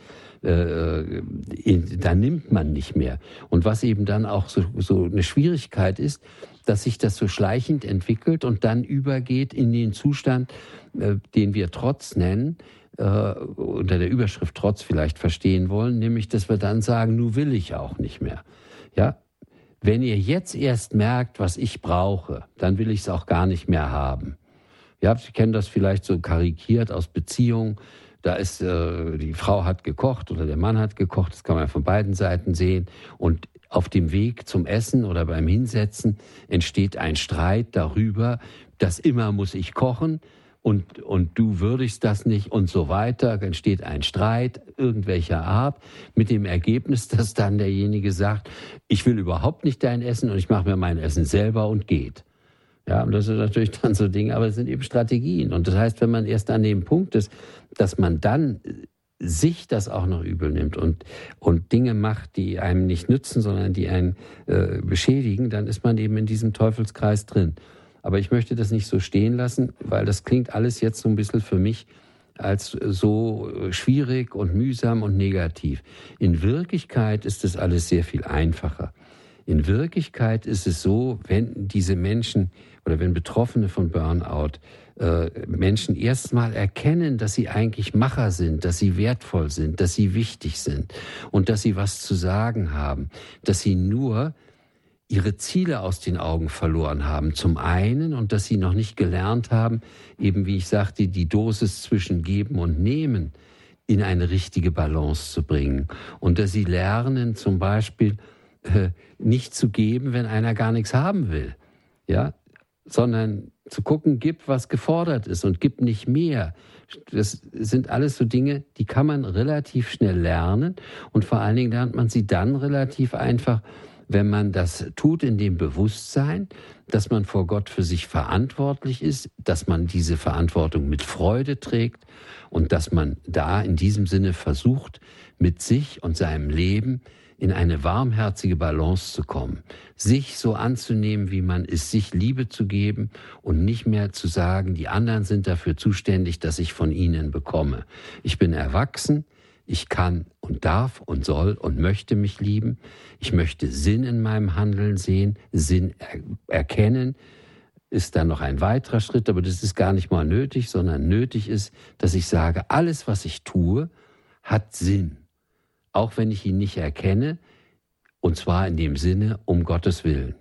äh, da nimmt man nicht mehr. Und was eben dann auch so, so eine Schwierigkeit ist, dass sich das so schleichend entwickelt und dann übergeht in den Zustand, äh, den wir Trotz nennen, äh, unter der Überschrift Trotz vielleicht verstehen wollen, nämlich, dass wir dann sagen, nun will ich auch nicht mehr. Ja, wenn ihr jetzt erst merkt, was ich brauche, dann will ich es auch gar nicht mehr haben. Ja, Sie kennen das vielleicht so karikiert aus Beziehungen. Da ist, äh, die Frau hat gekocht oder der Mann hat gekocht, das kann man von beiden Seiten sehen. Und auf dem Weg zum Essen oder beim Hinsetzen entsteht ein Streit darüber, dass immer muss ich kochen und, und du würdigst das nicht und so weiter. Entsteht ein Streit irgendwelcher Art mit dem Ergebnis, dass dann derjenige sagt, ich will überhaupt nicht dein Essen und ich mache mir mein Essen selber und geht. Ja, und das sind natürlich dann so Dinge, aber es sind eben Strategien. Und das heißt, wenn man erst an dem Punkt ist, dass man dann sich das auch noch übel nimmt und, und Dinge macht, die einem nicht nützen, sondern die einen äh, beschädigen, dann ist man eben in diesem Teufelskreis drin. Aber ich möchte das nicht so stehen lassen, weil das klingt alles jetzt so ein bisschen für mich als so schwierig und mühsam und negativ. In Wirklichkeit ist das alles sehr viel einfacher. In Wirklichkeit ist es so, wenn diese Menschen oder wenn Betroffene von Burnout äh, Menschen erstmal erkennen, dass sie eigentlich Macher sind, dass sie wertvoll sind, dass sie wichtig sind und dass sie was zu sagen haben, dass sie nur ihre Ziele aus den Augen verloren haben, zum einen, und dass sie noch nicht gelernt haben, eben wie ich sagte, die Dosis zwischen Geben und Nehmen in eine richtige Balance zu bringen. Und dass sie lernen, zum Beispiel äh, nicht zu geben, wenn einer gar nichts haben will, ja, sondern zu gucken, gib, was gefordert ist und gib nicht mehr. Das sind alles so Dinge, die kann man relativ schnell lernen und vor allen Dingen lernt man sie dann relativ einfach, wenn man das tut in dem Bewusstsein, dass man vor Gott für sich verantwortlich ist, dass man diese Verantwortung mit Freude trägt und dass man da in diesem Sinne versucht, mit sich und seinem Leben in eine warmherzige Balance zu kommen, sich so anzunehmen, wie man ist, sich Liebe zu geben und nicht mehr zu sagen, die anderen sind dafür zuständig, dass ich von ihnen bekomme. Ich bin erwachsen, ich kann und darf und soll und möchte mich lieben. Ich möchte Sinn in meinem Handeln sehen, Sinn er- erkennen. Ist dann noch ein weiterer Schritt, aber das ist gar nicht mal nötig, sondern nötig ist, dass ich sage, alles, was ich tue, hat Sinn. Auch wenn ich ihn nicht erkenne, und zwar in dem Sinne, um Gottes Willen.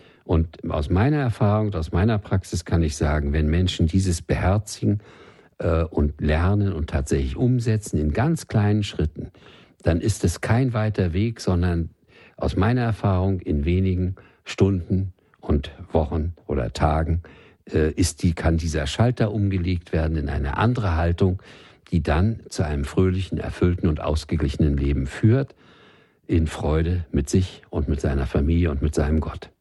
Und aus meiner Erfahrung und aus meiner Praxis kann ich sagen, wenn Menschen dieses beherzigen äh, und lernen und tatsächlich umsetzen in ganz kleinen Schritten, dann ist es kein weiter Weg, sondern aus meiner Erfahrung in wenigen Stunden und Wochen oder Tagen äh, ist die, kann dieser Schalter umgelegt werden in eine andere Haltung, die dann zu einem fröhlichen, erfüllten und ausgeglichenen Leben führt, in Freude mit sich und mit seiner Familie und mit seinem Gott.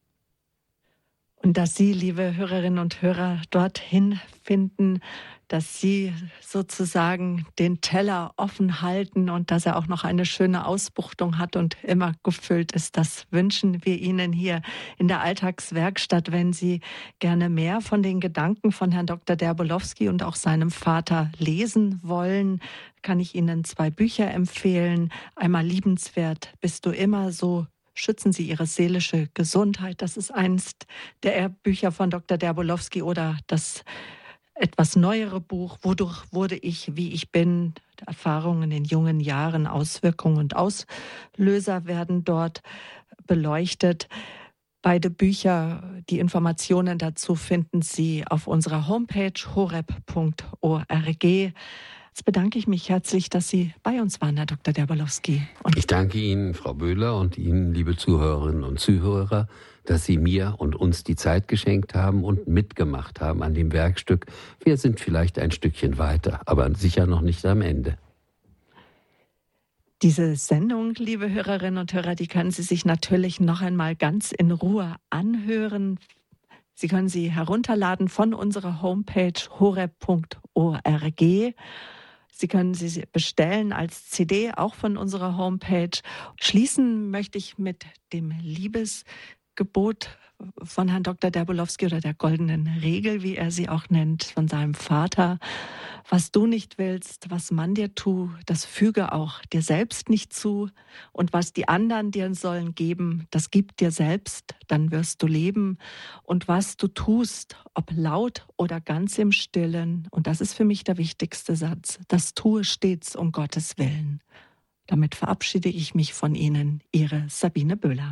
Und dass Sie, liebe Hörerinnen und Hörer, dorthin finden, dass Sie sozusagen den Teller offen halten und dass er auch noch eine schöne Ausbuchtung hat und immer gefüllt ist. Das wünschen wir Ihnen hier in der Alltagswerkstatt. Wenn Sie gerne mehr von den Gedanken von Herrn Doktor Derbolowski und auch seinem Vater lesen wollen, kann ich Ihnen zwei Bücher empfehlen. Einmal Liebenswert, bist du immer so, schützen Sie Ihre seelische Gesundheit. Das ist eines der Bücher von Doktor Derbolowski, oder das etwas neuere Buch, Wodurch wurde ich, wie ich bin, Erfahrungen in jungen Jahren, Auswirkungen und Auslöser werden dort beleuchtet. Beide Bücher, die Informationen dazu finden Sie auf unserer Homepage horeb punkt org. Jetzt bedanke ich mich herzlich, dass Sie bei uns waren, Herr Doktor Derbolowski. Und ich danke Ihnen, Frau Böhler, und Ihnen, liebe Zuhörerinnen und Zuhörer, dass Sie mir und uns die Zeit geschenkt haben und mitgemacht haben an dem Werkstück. Wir sind vielleicht ein Stückchen weiter, aber sicher noch nicht am Ende. Diese Sendung, liebe Hörerinnen und Hörer, die können Sie sich natürlich noch einmal ganz in Ruhe anhören. Sie können sie herunterladen von unserer Homepage horeb punkt org. Sie können sie bestellen als C D, auch von unserer Homepage. Schließen möchte ich mit dem Liebesgebot von Herrn Doktor Derbolowski oder der goldenen Regel, wie er sie auch nennt, von seinem Vater. Was du nicht willst, was man dir tut, das füge auch dir selbst nicht zu. Und was die anderen dir sollen geben, das gib dir selbst, dann wirst du leben. Und was du tust, ob laut oder ganz im Stillen, und das ist für mich der wichtigste Satz, das tue stets um Gottes Willen. Damit verabschiede ich mich von Ihnen, Ihre Sabine Böhler.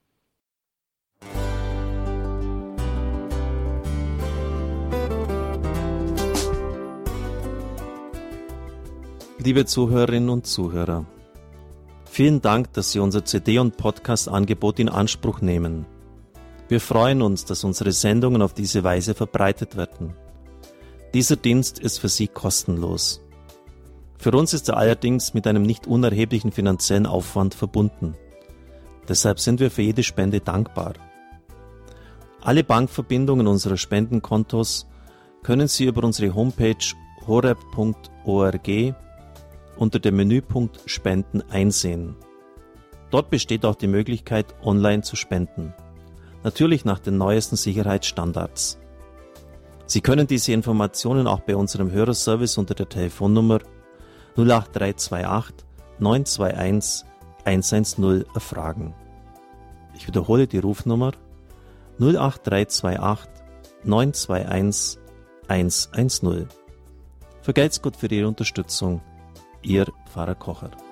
Liebe Zuhörerinnen und Zuhörer, vielen Dank, dass Sie unser C D- und Podcast-Angebot in Anspruch nehmen. Wir freuen uns, dass unsere Sendungen auf diese Weise verbreitet werden. Dieser Dienst ist für Sie kostenlos. Für uns ist er allerdings mit einem nicht unerheblichen finanziellen Aufwand verbunden. Deshalb sind wir für jede Spende dankbar. Alle Bankverbindungen unserer Spendenkontos können Sie über unsere Homepage horeb punkt org unter dem Menüpunkt Spenden einsehen. Dort besteht auch die Möglichkeit, online zu spenden. Natürlich nach den neuesten Sicherheitsstandards. Sie können diese Informationen auch bei unserem Hörerservice unter der Telefonnummer null acht drei zwei acht neun zwei eins eins eins null erfragen. Ich wiederhole die Rufnummer null acht drei zwei acht neun zwei eins eins eins null. Vergelt's Gott für Ihre Unterstützung. Ihr Pfarrer Kocher.